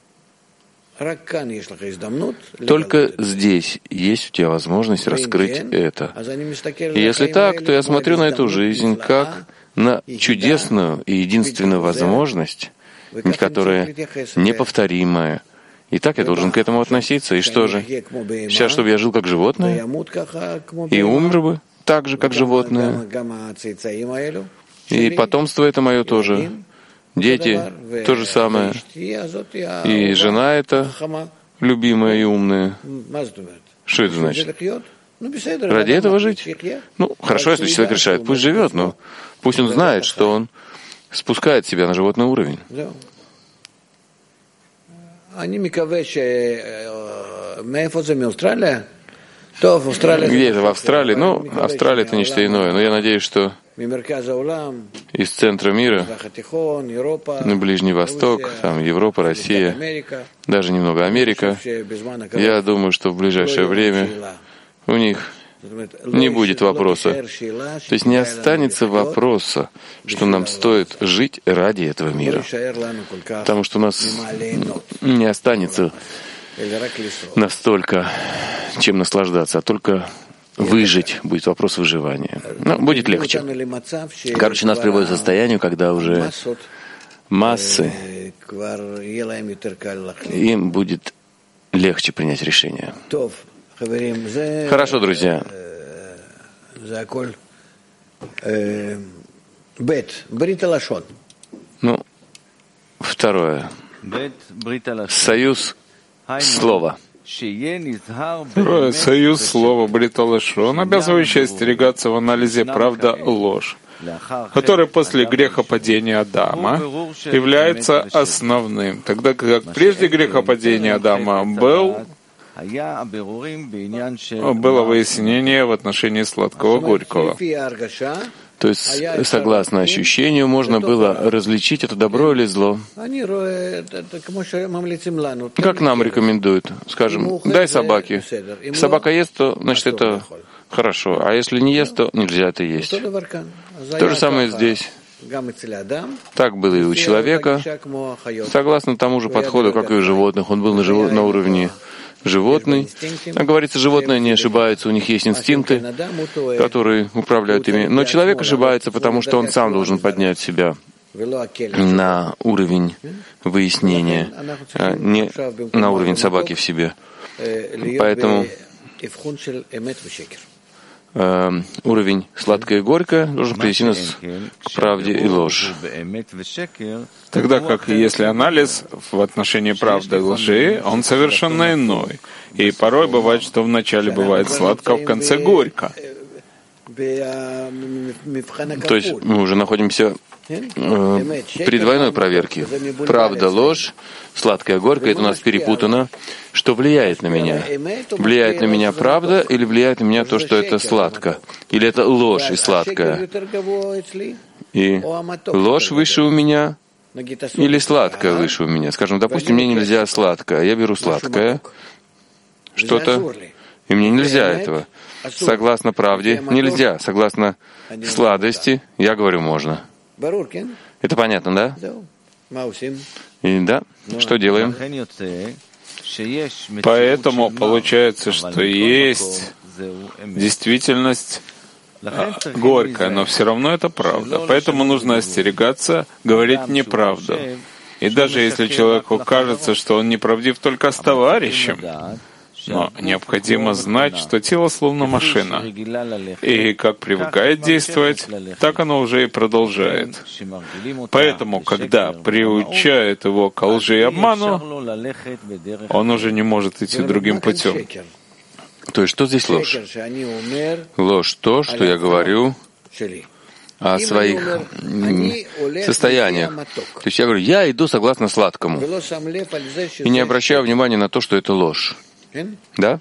[SPEAKER 1] Только здесь есть у тебя возможность раскрыть это. И если так, то я смотрю на эту жизнь как на чудесную и единственную возможность, которая неповторимая. И так я должен к этому относиться. И что же? Сейчас, чтобы я жил как животное и умер бы так же, как животное. И потомство это мое тоже. Дети — то же самое. И жена — это любимая и умная. Что это значит? Ради этого жить? Ну, хорошо, если человек решает, пусть живет, но пусть он знает, что он спускает себя на животный уровень. Где это? В Австралии? Ну, Австралия — это нечто иное. Но я надеюсь, что из центра мира, на Ближний Восток, там Европа, Россия, даже немного Америка, я думаю, что в ближайшее время у них не будет вопроса. То есть не останется вопроса, что нам стоит жить ради этого мира. Потому что у нас не останется настолько, чем наслаждаться, а только выжить. Будет вопрос выживания. Но будет легче. Короче, нас приводит к состоянию, когда уже массы, им будет легче принять решение. Хорошо, друзья. Ну, второе. Союз слова.
[SPEAKER 2] Второе. Союз слова Брит Лашон, обязывающий остерегаться в анализе правда-ложь, который после грехопадения Адама является основным, тогда как прежде грехопадения Адама было выяснение в отношении сладкого-горького.
[SPEAKER 1] То есть, согласно ощущению, можно было различить, это добро или зло. Как нам рекомендуют. Скажем, дай собаке. Если собака ест, то, значит, это хорошо. А если не ест, то нельзя это есть. То же самое здесь. Так было и у человека. Согласно тому же подходу, как и у животных, он был на уровне животный. Как говорится, животные не ошибаются, у них есть инстинкты, которые управляют ими. Но человек ошибается, потому что он сам должен поднять себя на уровень выяснения, а не на уровень собаки в себе. Поэтому уровень сладкое и горькое должен привести нас к правде и ложь.
[SPEAKER 2] Тогда как если анализ в отношении правды и лжи, он совершенно иной. И порой бывает, что вначале бывает сладко, а в конце горько.
[SPEAKER 1] То есть мы уже находимся при двойной проверке. Правда, ложь, сладкое, горькое, это у нас перепутано. Что влияет на меня? Влияет на меня правда или влияет на меня то, что это сладко? Или это ложь и сладкое? И ложь выше у меня или сладкое выше у меня? Скажем, допустим, мне нельзя сладкое. Я беру сладкое, что-то, и мне нельзя этого. Согласно правде нельзя. Согласно сладости, я говорю, можно. Это понятно, да? И да, что делаем?
[SPEAKER 2] Поэтому получается, что есть действительность горькая, но все равно это правда. Поэтому нужно остерегаться говорить неправду. И даже если человеку кажется, что он неправдив только с товарищем, но необходимо знать, что тело словно машина, и как привыкает действовать, так оно уже и продолжает. Поэтому, когда приучают его к лжи и обману, он уже не может идти другим путем.
[SPEAKER 1] То есть что здесь ложь? Ложь то, что я говорю о своих состояниях. То есть я говорю, я иду согласно сладкому, и не обращаю внимания на то, что это ложь. Да?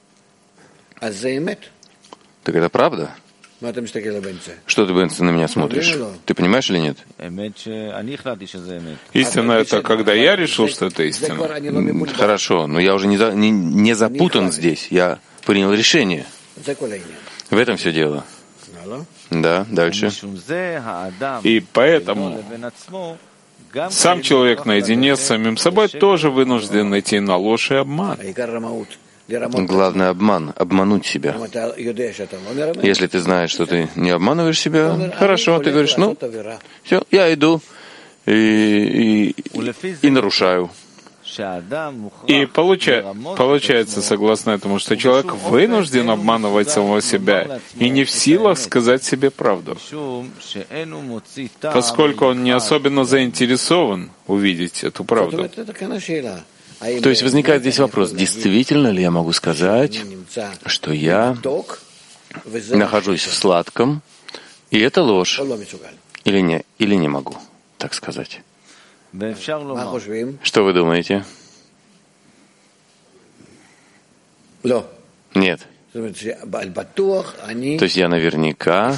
[SPEAKER 1] Так это правда? Что ты, Бенсон, на меня смотришь? Ты понимаешь или нет?
[SPEAKER 2] Истина — это когда я решил, что это истина.
[SPEAKER 1] Хорошо, но я уже не запутан здесь. Я принял решение. В этом все дело. Да, дальше.
[SPEAKER 2] И поэтому сам человек наедине с самим собой тоже вынужден найти на ложь и обман.
[SPEAKER 1] Главный обман — обмануть себя. Если ты знаешь, что ты не обманываешь себя, хорошо, ты говоришь, ну, все, я иду и нарушаю.
[SPEAKER 2] И получается, согласно этому, что человек вынужден обманывать самого себя и не в силах сказать себе правду, поскольку он не особенно заинтересован увидеть эту правду.
[SPEAKER 1] То есть возникает здесь вопрос, действительно ли я могу сказать, что я нахожусь в сладком, и это ложь, или не могу так сказать? Что вы думаете? Нет. То есть я наверняка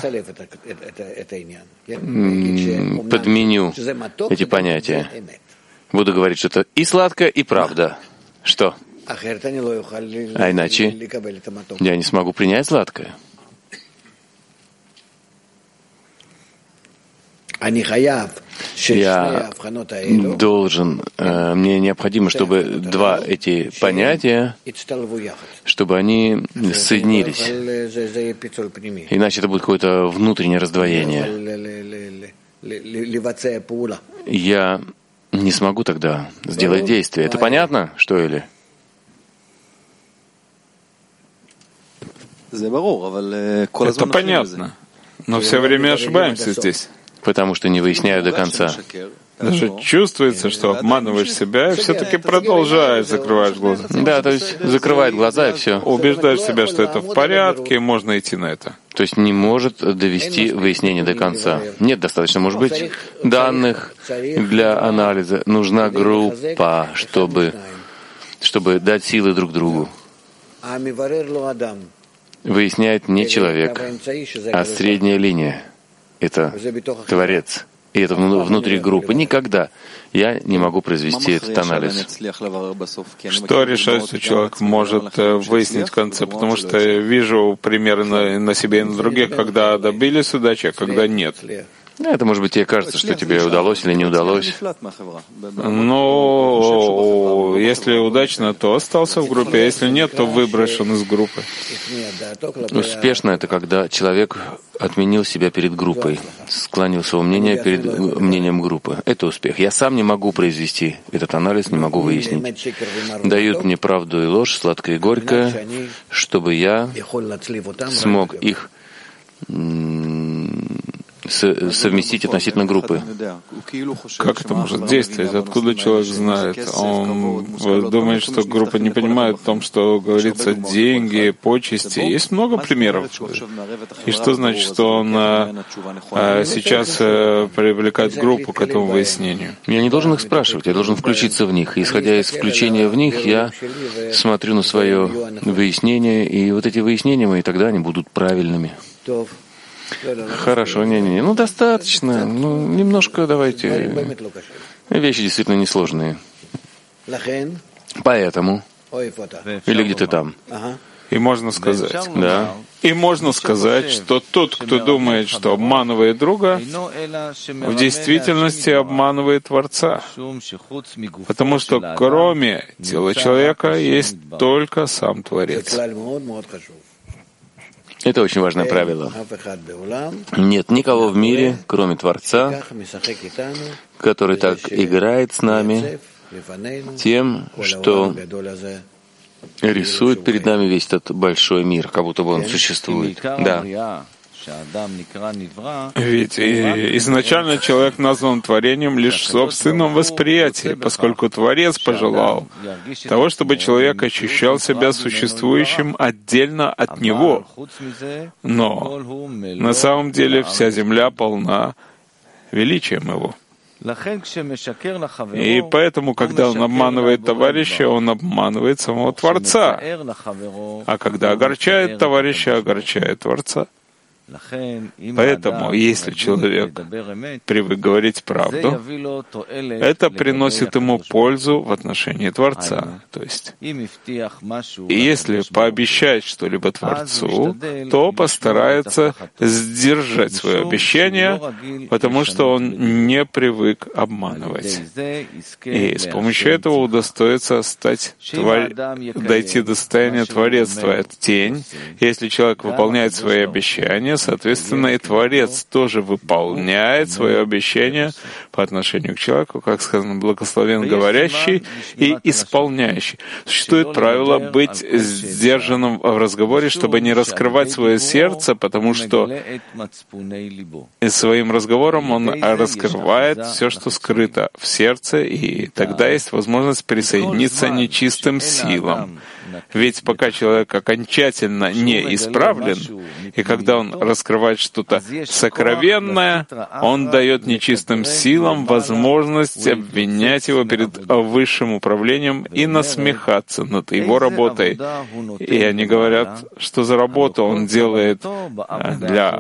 [SPEAKER 1] подменю эти понятия. Буду говорить, что это и сладкое, и правда. Что? А иначе я не смогу принять сладкое. Я должен, мне необходимо, чтобы два эти понятия, чтобы они соединились. Иначе это будет какое-то внутреннее раздвоение. Я не смогу тогда сделать действие. Это понятно, что или?
[SPEAKER 2] Это понятно, но все время ошибаемся здесь.
[SPEAKER 1] Потому что не выясняю до конца.
[SPEAKER 2] Даже чувствуется, что обманываешь себя, и все-таки продолжаешь закрывать глаза.
[SPEAKER 1] Да, то есть закрывает глаза и все.
[SPEAKER 2] Убеждаешь себя, что это в порядке, можно идти на это.
[SPEAKER 1] То есть не может довести выяснение до конца. Нет достаточно, может быть, данных для анализа. Нужна группа, чтобы дать силы друг другу. Выясняет не человек, а средняя линия. Это Творец. И это внутри группы. Никогда я не могу произвести этот анализ.
[SPEAKER 2] Что решает, что человек может выяснить в конце? Потому что я вижу примеры на себе и на других, когда добились удачи, а когда нет.
[SPEAKER 1] Это, может быть, тебе кажется, что тебе удалось или не удалось.
[SPEAKER 2] Но если удачно, то остался в группе, а если нет, то выброшен из группы.
[SPEAKER 1] Успешно — это когда человек отменил себя перед группой, склонил свое мнение перед мнением группы. Это успех. Я сам не могу произвести этот анализ, не могу выяснить. Дают мне правду и ложь, сладкое и горькое, чтобы я смог их совместить относительно группы.
[SPEAKER 2] Как это может действовать? Откуда человек знает? Он думает, что группа не понимает о том, что говорится деньги, почести. Есть много примеров. И что значит, что он сейчас привлекает группу к этому выяснению?
[SPEAKER 1] Я не должен их спрашивать, я должен включиться в них. И, исходя из включения в них, я смотрю на свое выяснение, и вот эти выяснения мои, тогда они будут правильными. Хорошо, не, достаточно. Немножко давайте. Вещи действительно несложные. Поэтому. Или где-то там.
[SPEAKER 2] И можно сказать,
[SPEAKER 1] да.
[SPEAKER 2] И можно сказать, что тот, кто думает, что обманывает друга, в действительности обманывает Творца. Потому что кроме тела человека есть только сам Творец.
[SPEAKER 1] Это очень важное правило. Нет никого в мире, кроме Творца, который так играет с нами тем, что рисует перед нами весь этот большой мир, как будто бы он существует. Да.
[SPEAKER 2] Ведь изначально человек назван творением лишь в собственном восприятии, поскольку Творец пожелал того, чтобы человек ощущал себя существующим отдельно от него. Но на самом деле вся земля полна величием его. И поэтому, когда он обманывает товарища, он обманывает самого Творца. А когда огорчает товарища, огорчает Творца. Поэтому, если человек привык говорить правду, это приносит ему пользу в отношении Творца. То есть, если пообещать что-либо Творцу, то постарается сдержать свое обещание, потому что он не привык обманывать. И с помощью этого удостоится дойти до состояния творецтва. Это тень. Если человек выполняет свои обещания, соответственно, и Творец тоже выполняет свое обещание по отношению к человеку, как сказано, благословен говорящий и исполняющий. Существует правило быть сдержанным в разговоре, чтобы не раскрывать свое сердце, потому что своим разговором он раскрывает все, что скрыто в сердце, и тогда есть возможность присоединиться нечистым силам. Ведь пока человек окончательно не исправлен, и когда он раскрывает что-то сокровенное, он дает нечистым силам возможность обвинять его перед высшим управлением и насмехаться над его работой. И они говорят, что за работу он делает для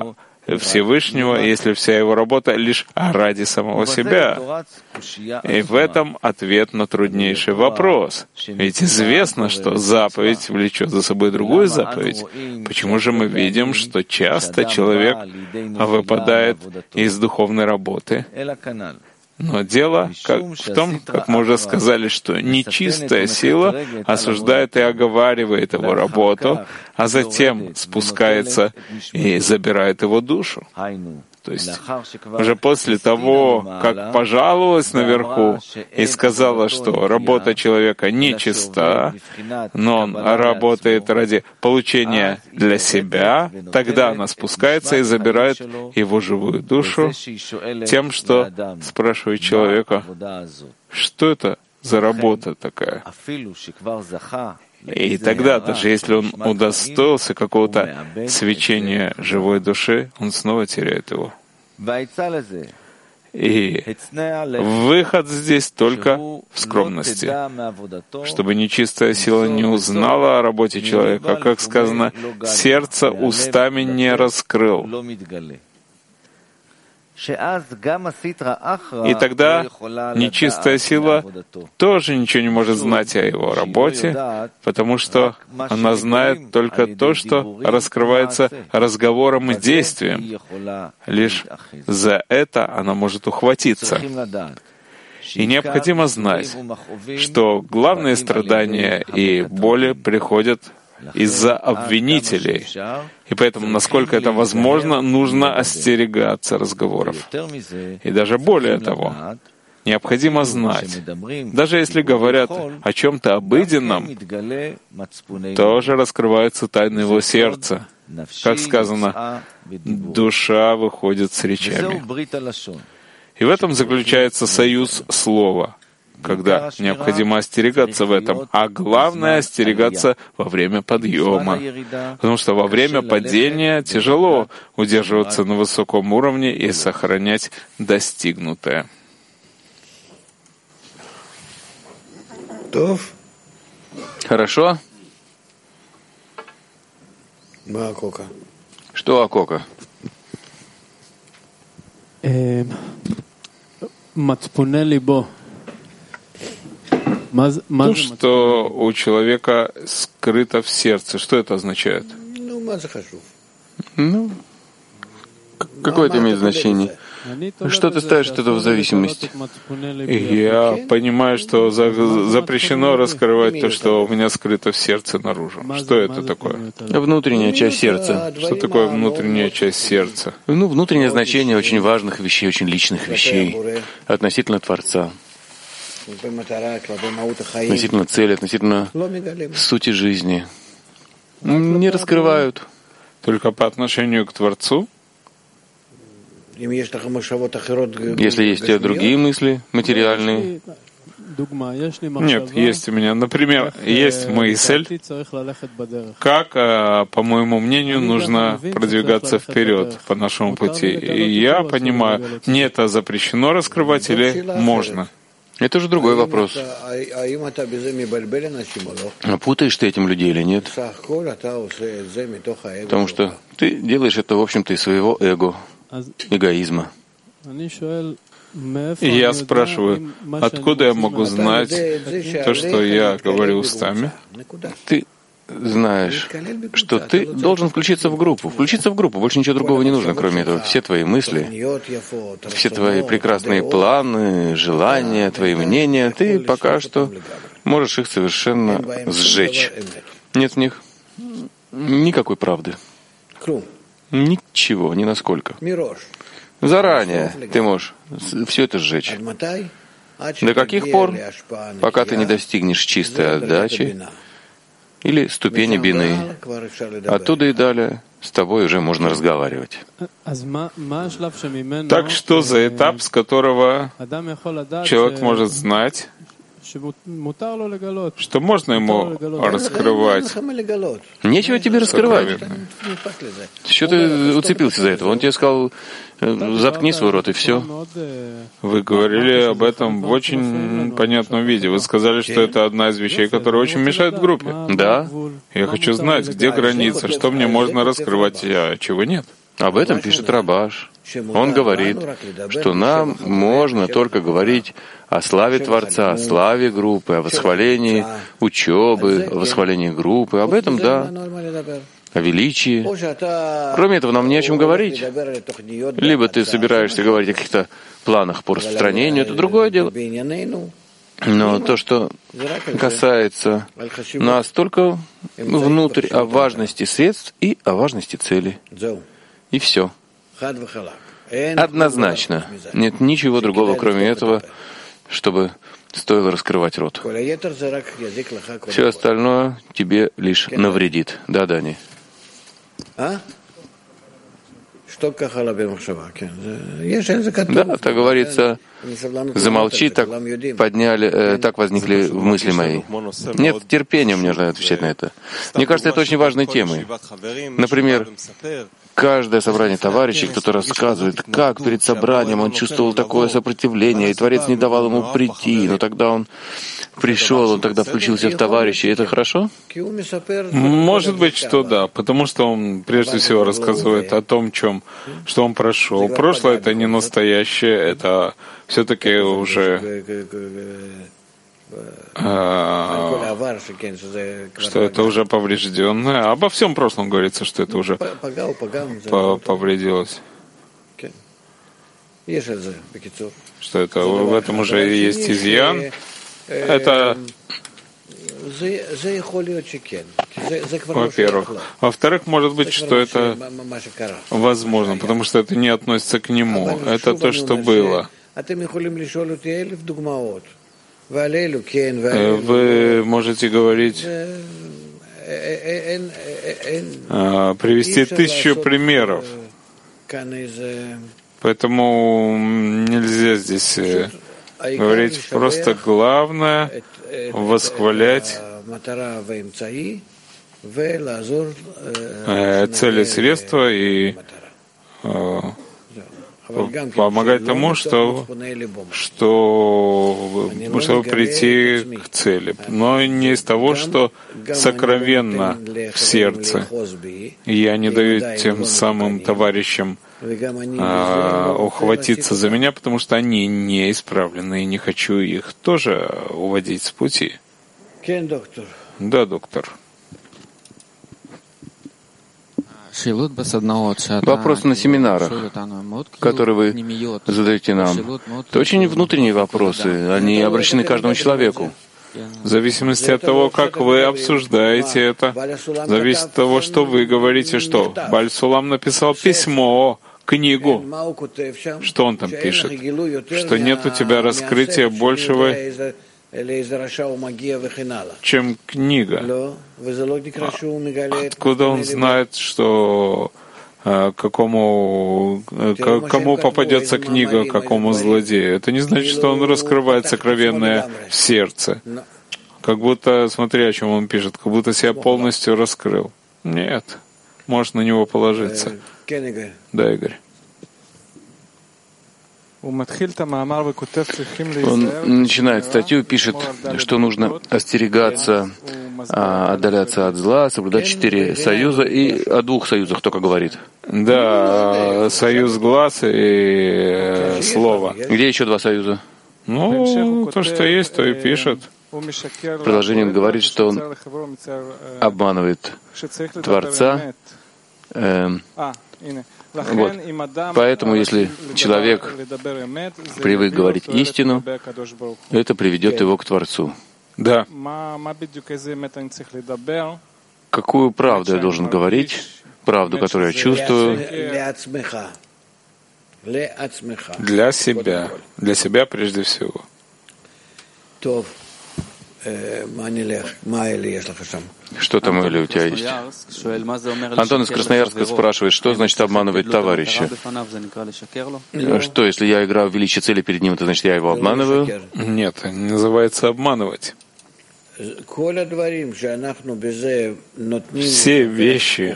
[SPEAKER 2] Всевышнего, если вся его работа лишь ради самого себя? И в этом ответ на труднейший вопрос. Ведь известно, что заповедь влечет за собой другую заповедь. Почему же мы видим, что часто человек выпадает из духовной работы? Но дело в том, как мы уже сказали, что нечистая сила осуждает и оговаривает его работу, а затем спускается и забирает его душу. То есть уже после того, как пожаловалась наверху и сказала, что работа человека нечиста, но он работает ради получения для себя, тогда она спускается и забирает его живую душу тем, что спрашивает человека, что это за работа такая. И тогда, даже если он удостоился какого-то свечения живой души, он снова теряет его. И выход здесь только в скромности, чтобы нечистая сила не узнала о работе человека, как сказано, сердце устами не раскрыл. И тогда нечистая сила тоже ничего не может знать о его работе, потому что она знает только то, что раскрывается разговором и действием. Лишь за это она может ухватиться. И необходимо знать, что главные страдания и боли приходят из-за обвинителей. И поэтому, насколько это возможно, нужно остерегаться разговоров. И даже более того, необходимо знать, даже если говорят о чем-то обыденном, тоже раскрываются тайны его сердца. Как сказано, душа выходит с речами. И в этом заключается союз слова, когда необходимо остерегаться в этом, а главное — остерегаться во время подъема. Потому что во время падения тяжело удерживаться на высоком уровне и сохранять достигнутое.
[SPEAKER 1] Хорошо? Что Акока?
[SPEAKER 2] То, что у человека скрыто в сердце, что это означает?
[SPEAKER 1] Какое это имеет значение? Что ты ставишь от этого в зависимость?
[SPEAKER 2] Я понимаю, что запрещено раскрывать то, что у меня скрыто в сердце наружу. Что это такое?
[SPEAKER 1] Внутренняя часть сердца.
[SPEAKER 2] Что такое внутренняя часть сердца?
[SPEAKER 1] Внутреннее значение очень важных вещей, очень личных вещей относительно Творца. Относительно цели, относительно сути жизни. Не раскрывают.
[SPEAKER 2] Только по отношению к Творцу?
[SPEAKER 1] Если есть у тебя другие мысли, материальные.
[SPEAKER 2] Нет, есть у меня. Например, есть мысль, как, по моему мнению, нужно продвигаться вперед по нашему пути. И я понимаю, мне это запрещено раскрывать или можно?
[SPEAKER 1] Это уже другой вопрос. Путаешь ты этим людей или нет? Потому что ты делаешь это, в общем-то, из своего эгоизма.
[SPEAKER 2] И я спрашиваю, откуда я могу знать то, что я говорю устами?
[SPEAKER 1] Ты знаешь, что ты должен включиться в группу. Включиться в группу, больше ничего другого не нужно, кроме этого. Все твои мысли, все твои прекрасные планы, желания, твои мнения, ты пока что можешь их совершенно сжечь. Нет в них никакой правды. Ничего, ни насколько. Заранее ты можешь все это сжечь. До каких пор? Пока ты не достигнешь чистой отдачи или ступени бины. Оттуда и далее с тобой уже можно разговаривать.
[SPEAKER 2] Так что за этап, с которого человек может знать, что можно ему раскрывать?
[SPEAKER 1] Нечего тебе раскрывать. Что ты уцепился за это? Он тебе сказал, заткни свой рот, и все.
[SPEAKER 2] Вы говорили об этом в очень понятном виде. Вы сказали, что это одна из вещей, которая очень мешает группе.
[SPEAKER 1] Да.
[SPEAKER 2] Я хочу знать, где граница, что мне можно раскрывать, а чего нет.
[SPEAKER 1] Об этом пишет Рабаш. Он говорит, что нам можно только говорить о славе Творца, о славе группы, о восхвалении учебы, о восхвалении группы. Об этом, да, о величии. Кроме этого, нам не о чем говорить. Либо ты собираешься говорить о каких-то планах по распространению, это другое дело. Но то, что касается нас, только внутрь о важности средств и о важности цели. И все. Однозначно. Нет ничего другого, кроме этого, чтобы стоило раскрывать рот. Все остальное тебе лишь навредит. Да, Дани? Да, так говорится, замолчи, так подняли, так возникли в мысли мои. Нет терпения, мне нужно отвечать на это. Мне кажется, это очень важной темой. Например, каждое собрание товарищей, кто-то рассказывает, как перед собранием он чувствовал такое сопротивление, и Творец не давал ему прийти, но тогда он пришел, он тогда включился в товарищей. Это хорошо?
[SPEAKER 2] Может быть, что да, потому что он прежде всего рассказывает о том, что он прошел. Прошлое — это не настоящее, это все-таки уже что это уже поврежденное. Обо всем прошлом говорится, что это уже повредилось. Что это в этом уже есть изъян. Это во-первых. Во-вторых, может быть, что это возможно, потому что это не относится к нему. Это то, что было. Вы можете говорить, привести 1000 примеров. Поэтому нельзя здесь говорить. Просто главное — восхвалять цели и средства и помогать тому, чтобы прийти к цели. Но не из того, что сокровенно в сердце. Я не даю тем самым товарищам ухватиться за меня, потому что они не исправлены, и не хочу их тоже уводить с пути. Да, доктор.
[SPEAKER 1] Вопрос на семинарах, которые вы задаете нам, это очень внутренние вопросы, они обращены к каждому человеку.
[SPEAKER 2] В зависимости от того, как вы обсуждаете это, зависит от того, что вы говорите, что Бааль Сулам написал письмо, книгу. Что он там пишет? Что нет у тебя раскрытия большего, чем книга. Откуда он знает, что кому попадется книга, какому злодею? Это не значит, что он раскрывает сокровенное в сердце. Как будто, смотри, о чем он пишет, как будто себя полностью раскрыл. Нет, можешь на него положиться. Да, Игорь.
[SPEAKER 1] Он начинает статью, пишет, что нужно остерегаться, отдаляться от зла, соблюдать 4 союза, и о 2 союзах только говорит.
[SPEAKER 2] Да, союз глаз и слова.
[SPEAKER 1] Где еще 2 союза?
[SPEAKER 2] Ну, то, что есть, то и пишет.
[SPEAKER 1] В продолжении он говорит, что он обманывает Творца. Вот. Поэтому, если человек привык говорить истину, это приведет его к Творцу.
[SPEAKER 2] Да.
[SPEAKER 1] Какую правду я должен говорить? Правду, которую я чувствую.
[SPEAKER 2] Для себя. Для себя прежде всего.
[SPEAKER 1] Что там, Эли, у тебя есть? Антон из Красноярска спрашивает, что значит обманывать товарища? Что, если я играю в величие цели перед ним, это значит, я его обманываю?
[SPEAKER 2] Нет, это не называется обманывать. Все вещи,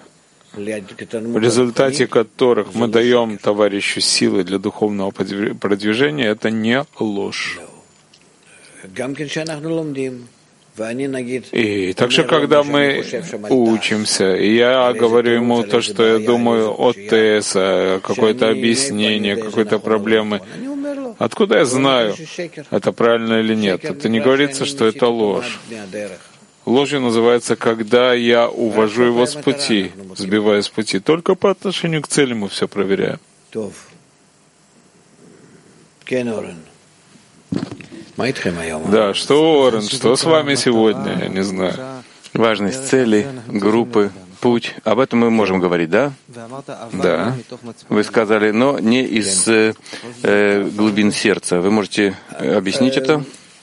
[SPEAKER 2] в результате которых мы даем товарищу силы для духовного продвижения, это не ложь. И также, когда мы учимся, и я говорю ему то, что я думаю от ТС, какое-то объяснение, какой-то проблемы, откуда я знаю, это правильно или нет? Это не говорится, что это ложь. Ложью называется, когда я увожу его с пути, сбиваю с пути. Только по отношению к цели мы все проверяем. Да, что, Орен, что с вами сегодня? Я не знаю.
[SPEAKER 1] Важность цели, группы, путь. Об этом мы можем говорить, да?
[SPEAKER 2] Да.
[SPEAKER 1] Вы сказали, но не из глубин сердца. Вы можете объяснить это?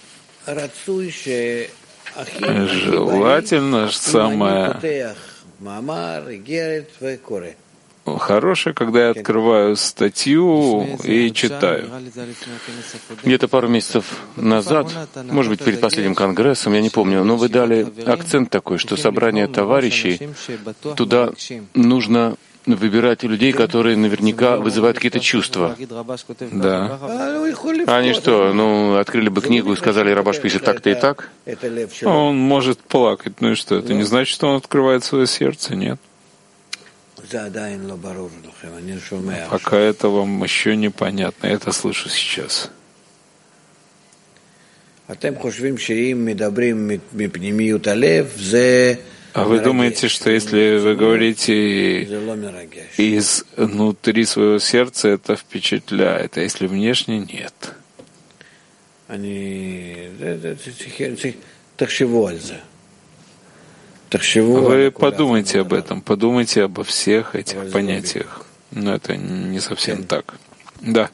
[SPEAKER 2] Желательно самое хорошее, когда я открываю статью и читаю.
[SPEAKER 1] Где-то пару месяцев назад, может быть, перед последним конгрессом, я не помню, но вы дали акцент такой, что собрание товарищей, туда нужно выбирать людей, которые наверняка вызывают какие-то чувства.
[SPEAKER 2] Да.
[SPEAKER 1] Они что, открыли бы книгу и сказали, Рабаш пишет так-то и так?
[SPEAKER 2] Он может плакать, ну и что? Это не значит, что он открывает свое сердце, нет. Пока это вам еще непонятно, я это слышу сейчас. А вы думаете, что если вы говорите изнутри своего сердца, это впечатляет, а если внешне — нет? Вы подумайте об этом, подумайте обо всех этих понятиях. Но это не совсем так. Да.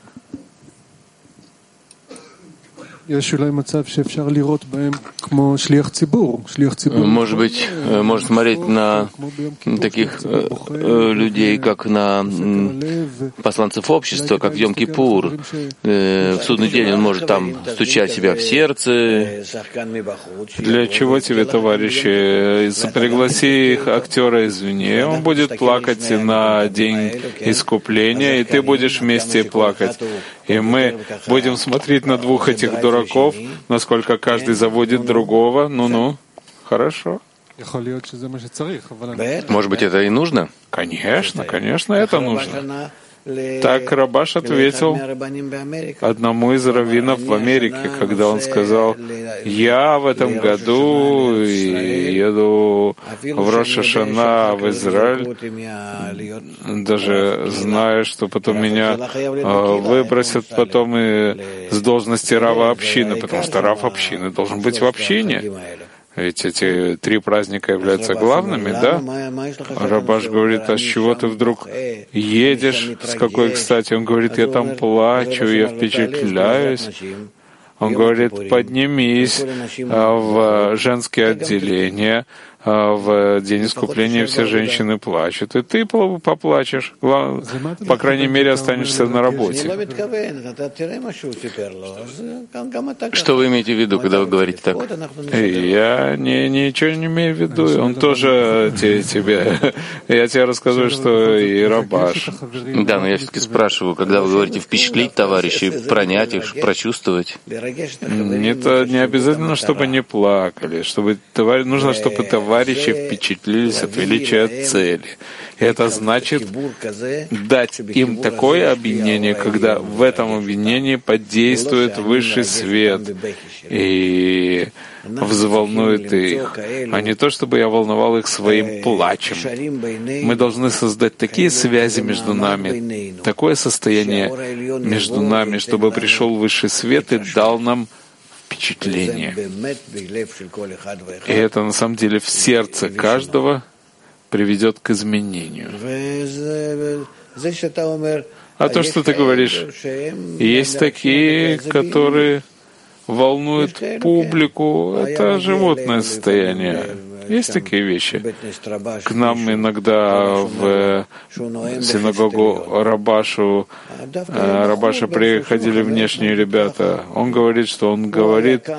[SPEAKER 1] Может быть, можно смотреть на таких людей, как на посланцев общества, как в Йом-Кипур. В судный день он может там стучать себя в сердце.
[SPEAKER 2] Для чего тебе, товарищи? Пригласи их актера извне, он будет плакать на день искупления, и ты будешь вместе плакать. И мы будем смотреть на двух этих дураков, насколько каждый заводит другого. Ну-ну, хорошо.
[SPEAKER 1] Может быть, это и нужно?
[SPEAKER 2] Конечно, это нужно. Так Рабаш ответил одному из раввинов в Америке, когда он сказал: «Я в этом году еду в Рош ха-Шана в Израиль, даже зная, что потом меня выбросят потом и с должности рава общины, потому что рав общины должен быть в общине». Ведь эти три праздника являются главными, да? Рабаш говорит: а с чего ты вдруг едешь? С какой кстати? Он говорит: я там плачу, я впечатляюсь. Он говорит: поднимись в женские отделения, в день искупления все женщины плачут, и ты поплачешь. По крайней мере, останешься на работе.
[SPEAKER 1] Что вы имеете в виду, когда вы говорите так?
[SPEAKER 2] Я ничего не имею в виду. Он тоже тебе... Я тебе расскажу, что и Рабаш.
[SPEAKER 1] Да, но я все-таки спрашиваю, когда вы говорите впечатлить товарищей, пронять их, прочувствовать.
[SPEAKER 2] Это не обязательно, чтобы они плакали. Нужно, чтобы товарищи впечатлились от величия цели. И это значит дать им такое объединение, когда в этом объединении подействует высший свет и взволнует их, а не то, чтобы я волновал их своим плачем. Мы должны создать такие связи между нами, такое состояние между нами, чтобы пришел высший свет и дал нам впечатление. И это на самом деле в сердце каждого приведет к изменению. А то, что ты говоришь, есть такие, которые волнуют публику, это животное состояние. Есть такие вещи. К нам иногда в синагогу Рабаша приходили внешние ребята. Он говорит, что он говорит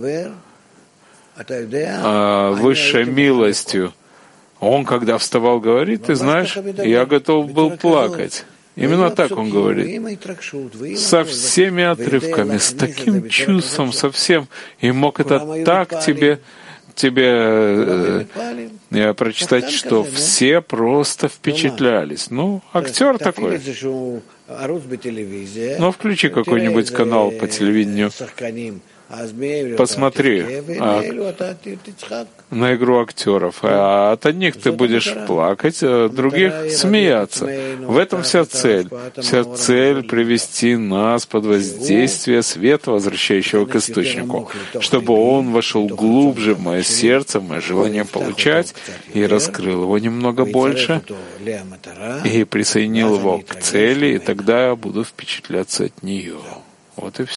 [SPEAKER 2] высшей милостью. Он, когда вставал, говорит: ты знаешь, я готов был плакать. Именно так он говорит. Со всеми отрывками, с таким чувством, со всем. И мог это так тебе прочитать, что все просто впечатлялись. Ну, актер такой. Ну, включи какой-нибудь канал по телевидению. Посмотри на игру актеров. А от одних ты будешь плакать, а от других смеяться. В этом вся цель. Вся цель — привести нас под воздействие света, возвращающего к источнику, чтобы он вошел глубже в мое сердце, в мое желание получать, и раскрыл его немного больше, и присоединил его к цели, и тогда я буду впечатляться от нее. Вот и все.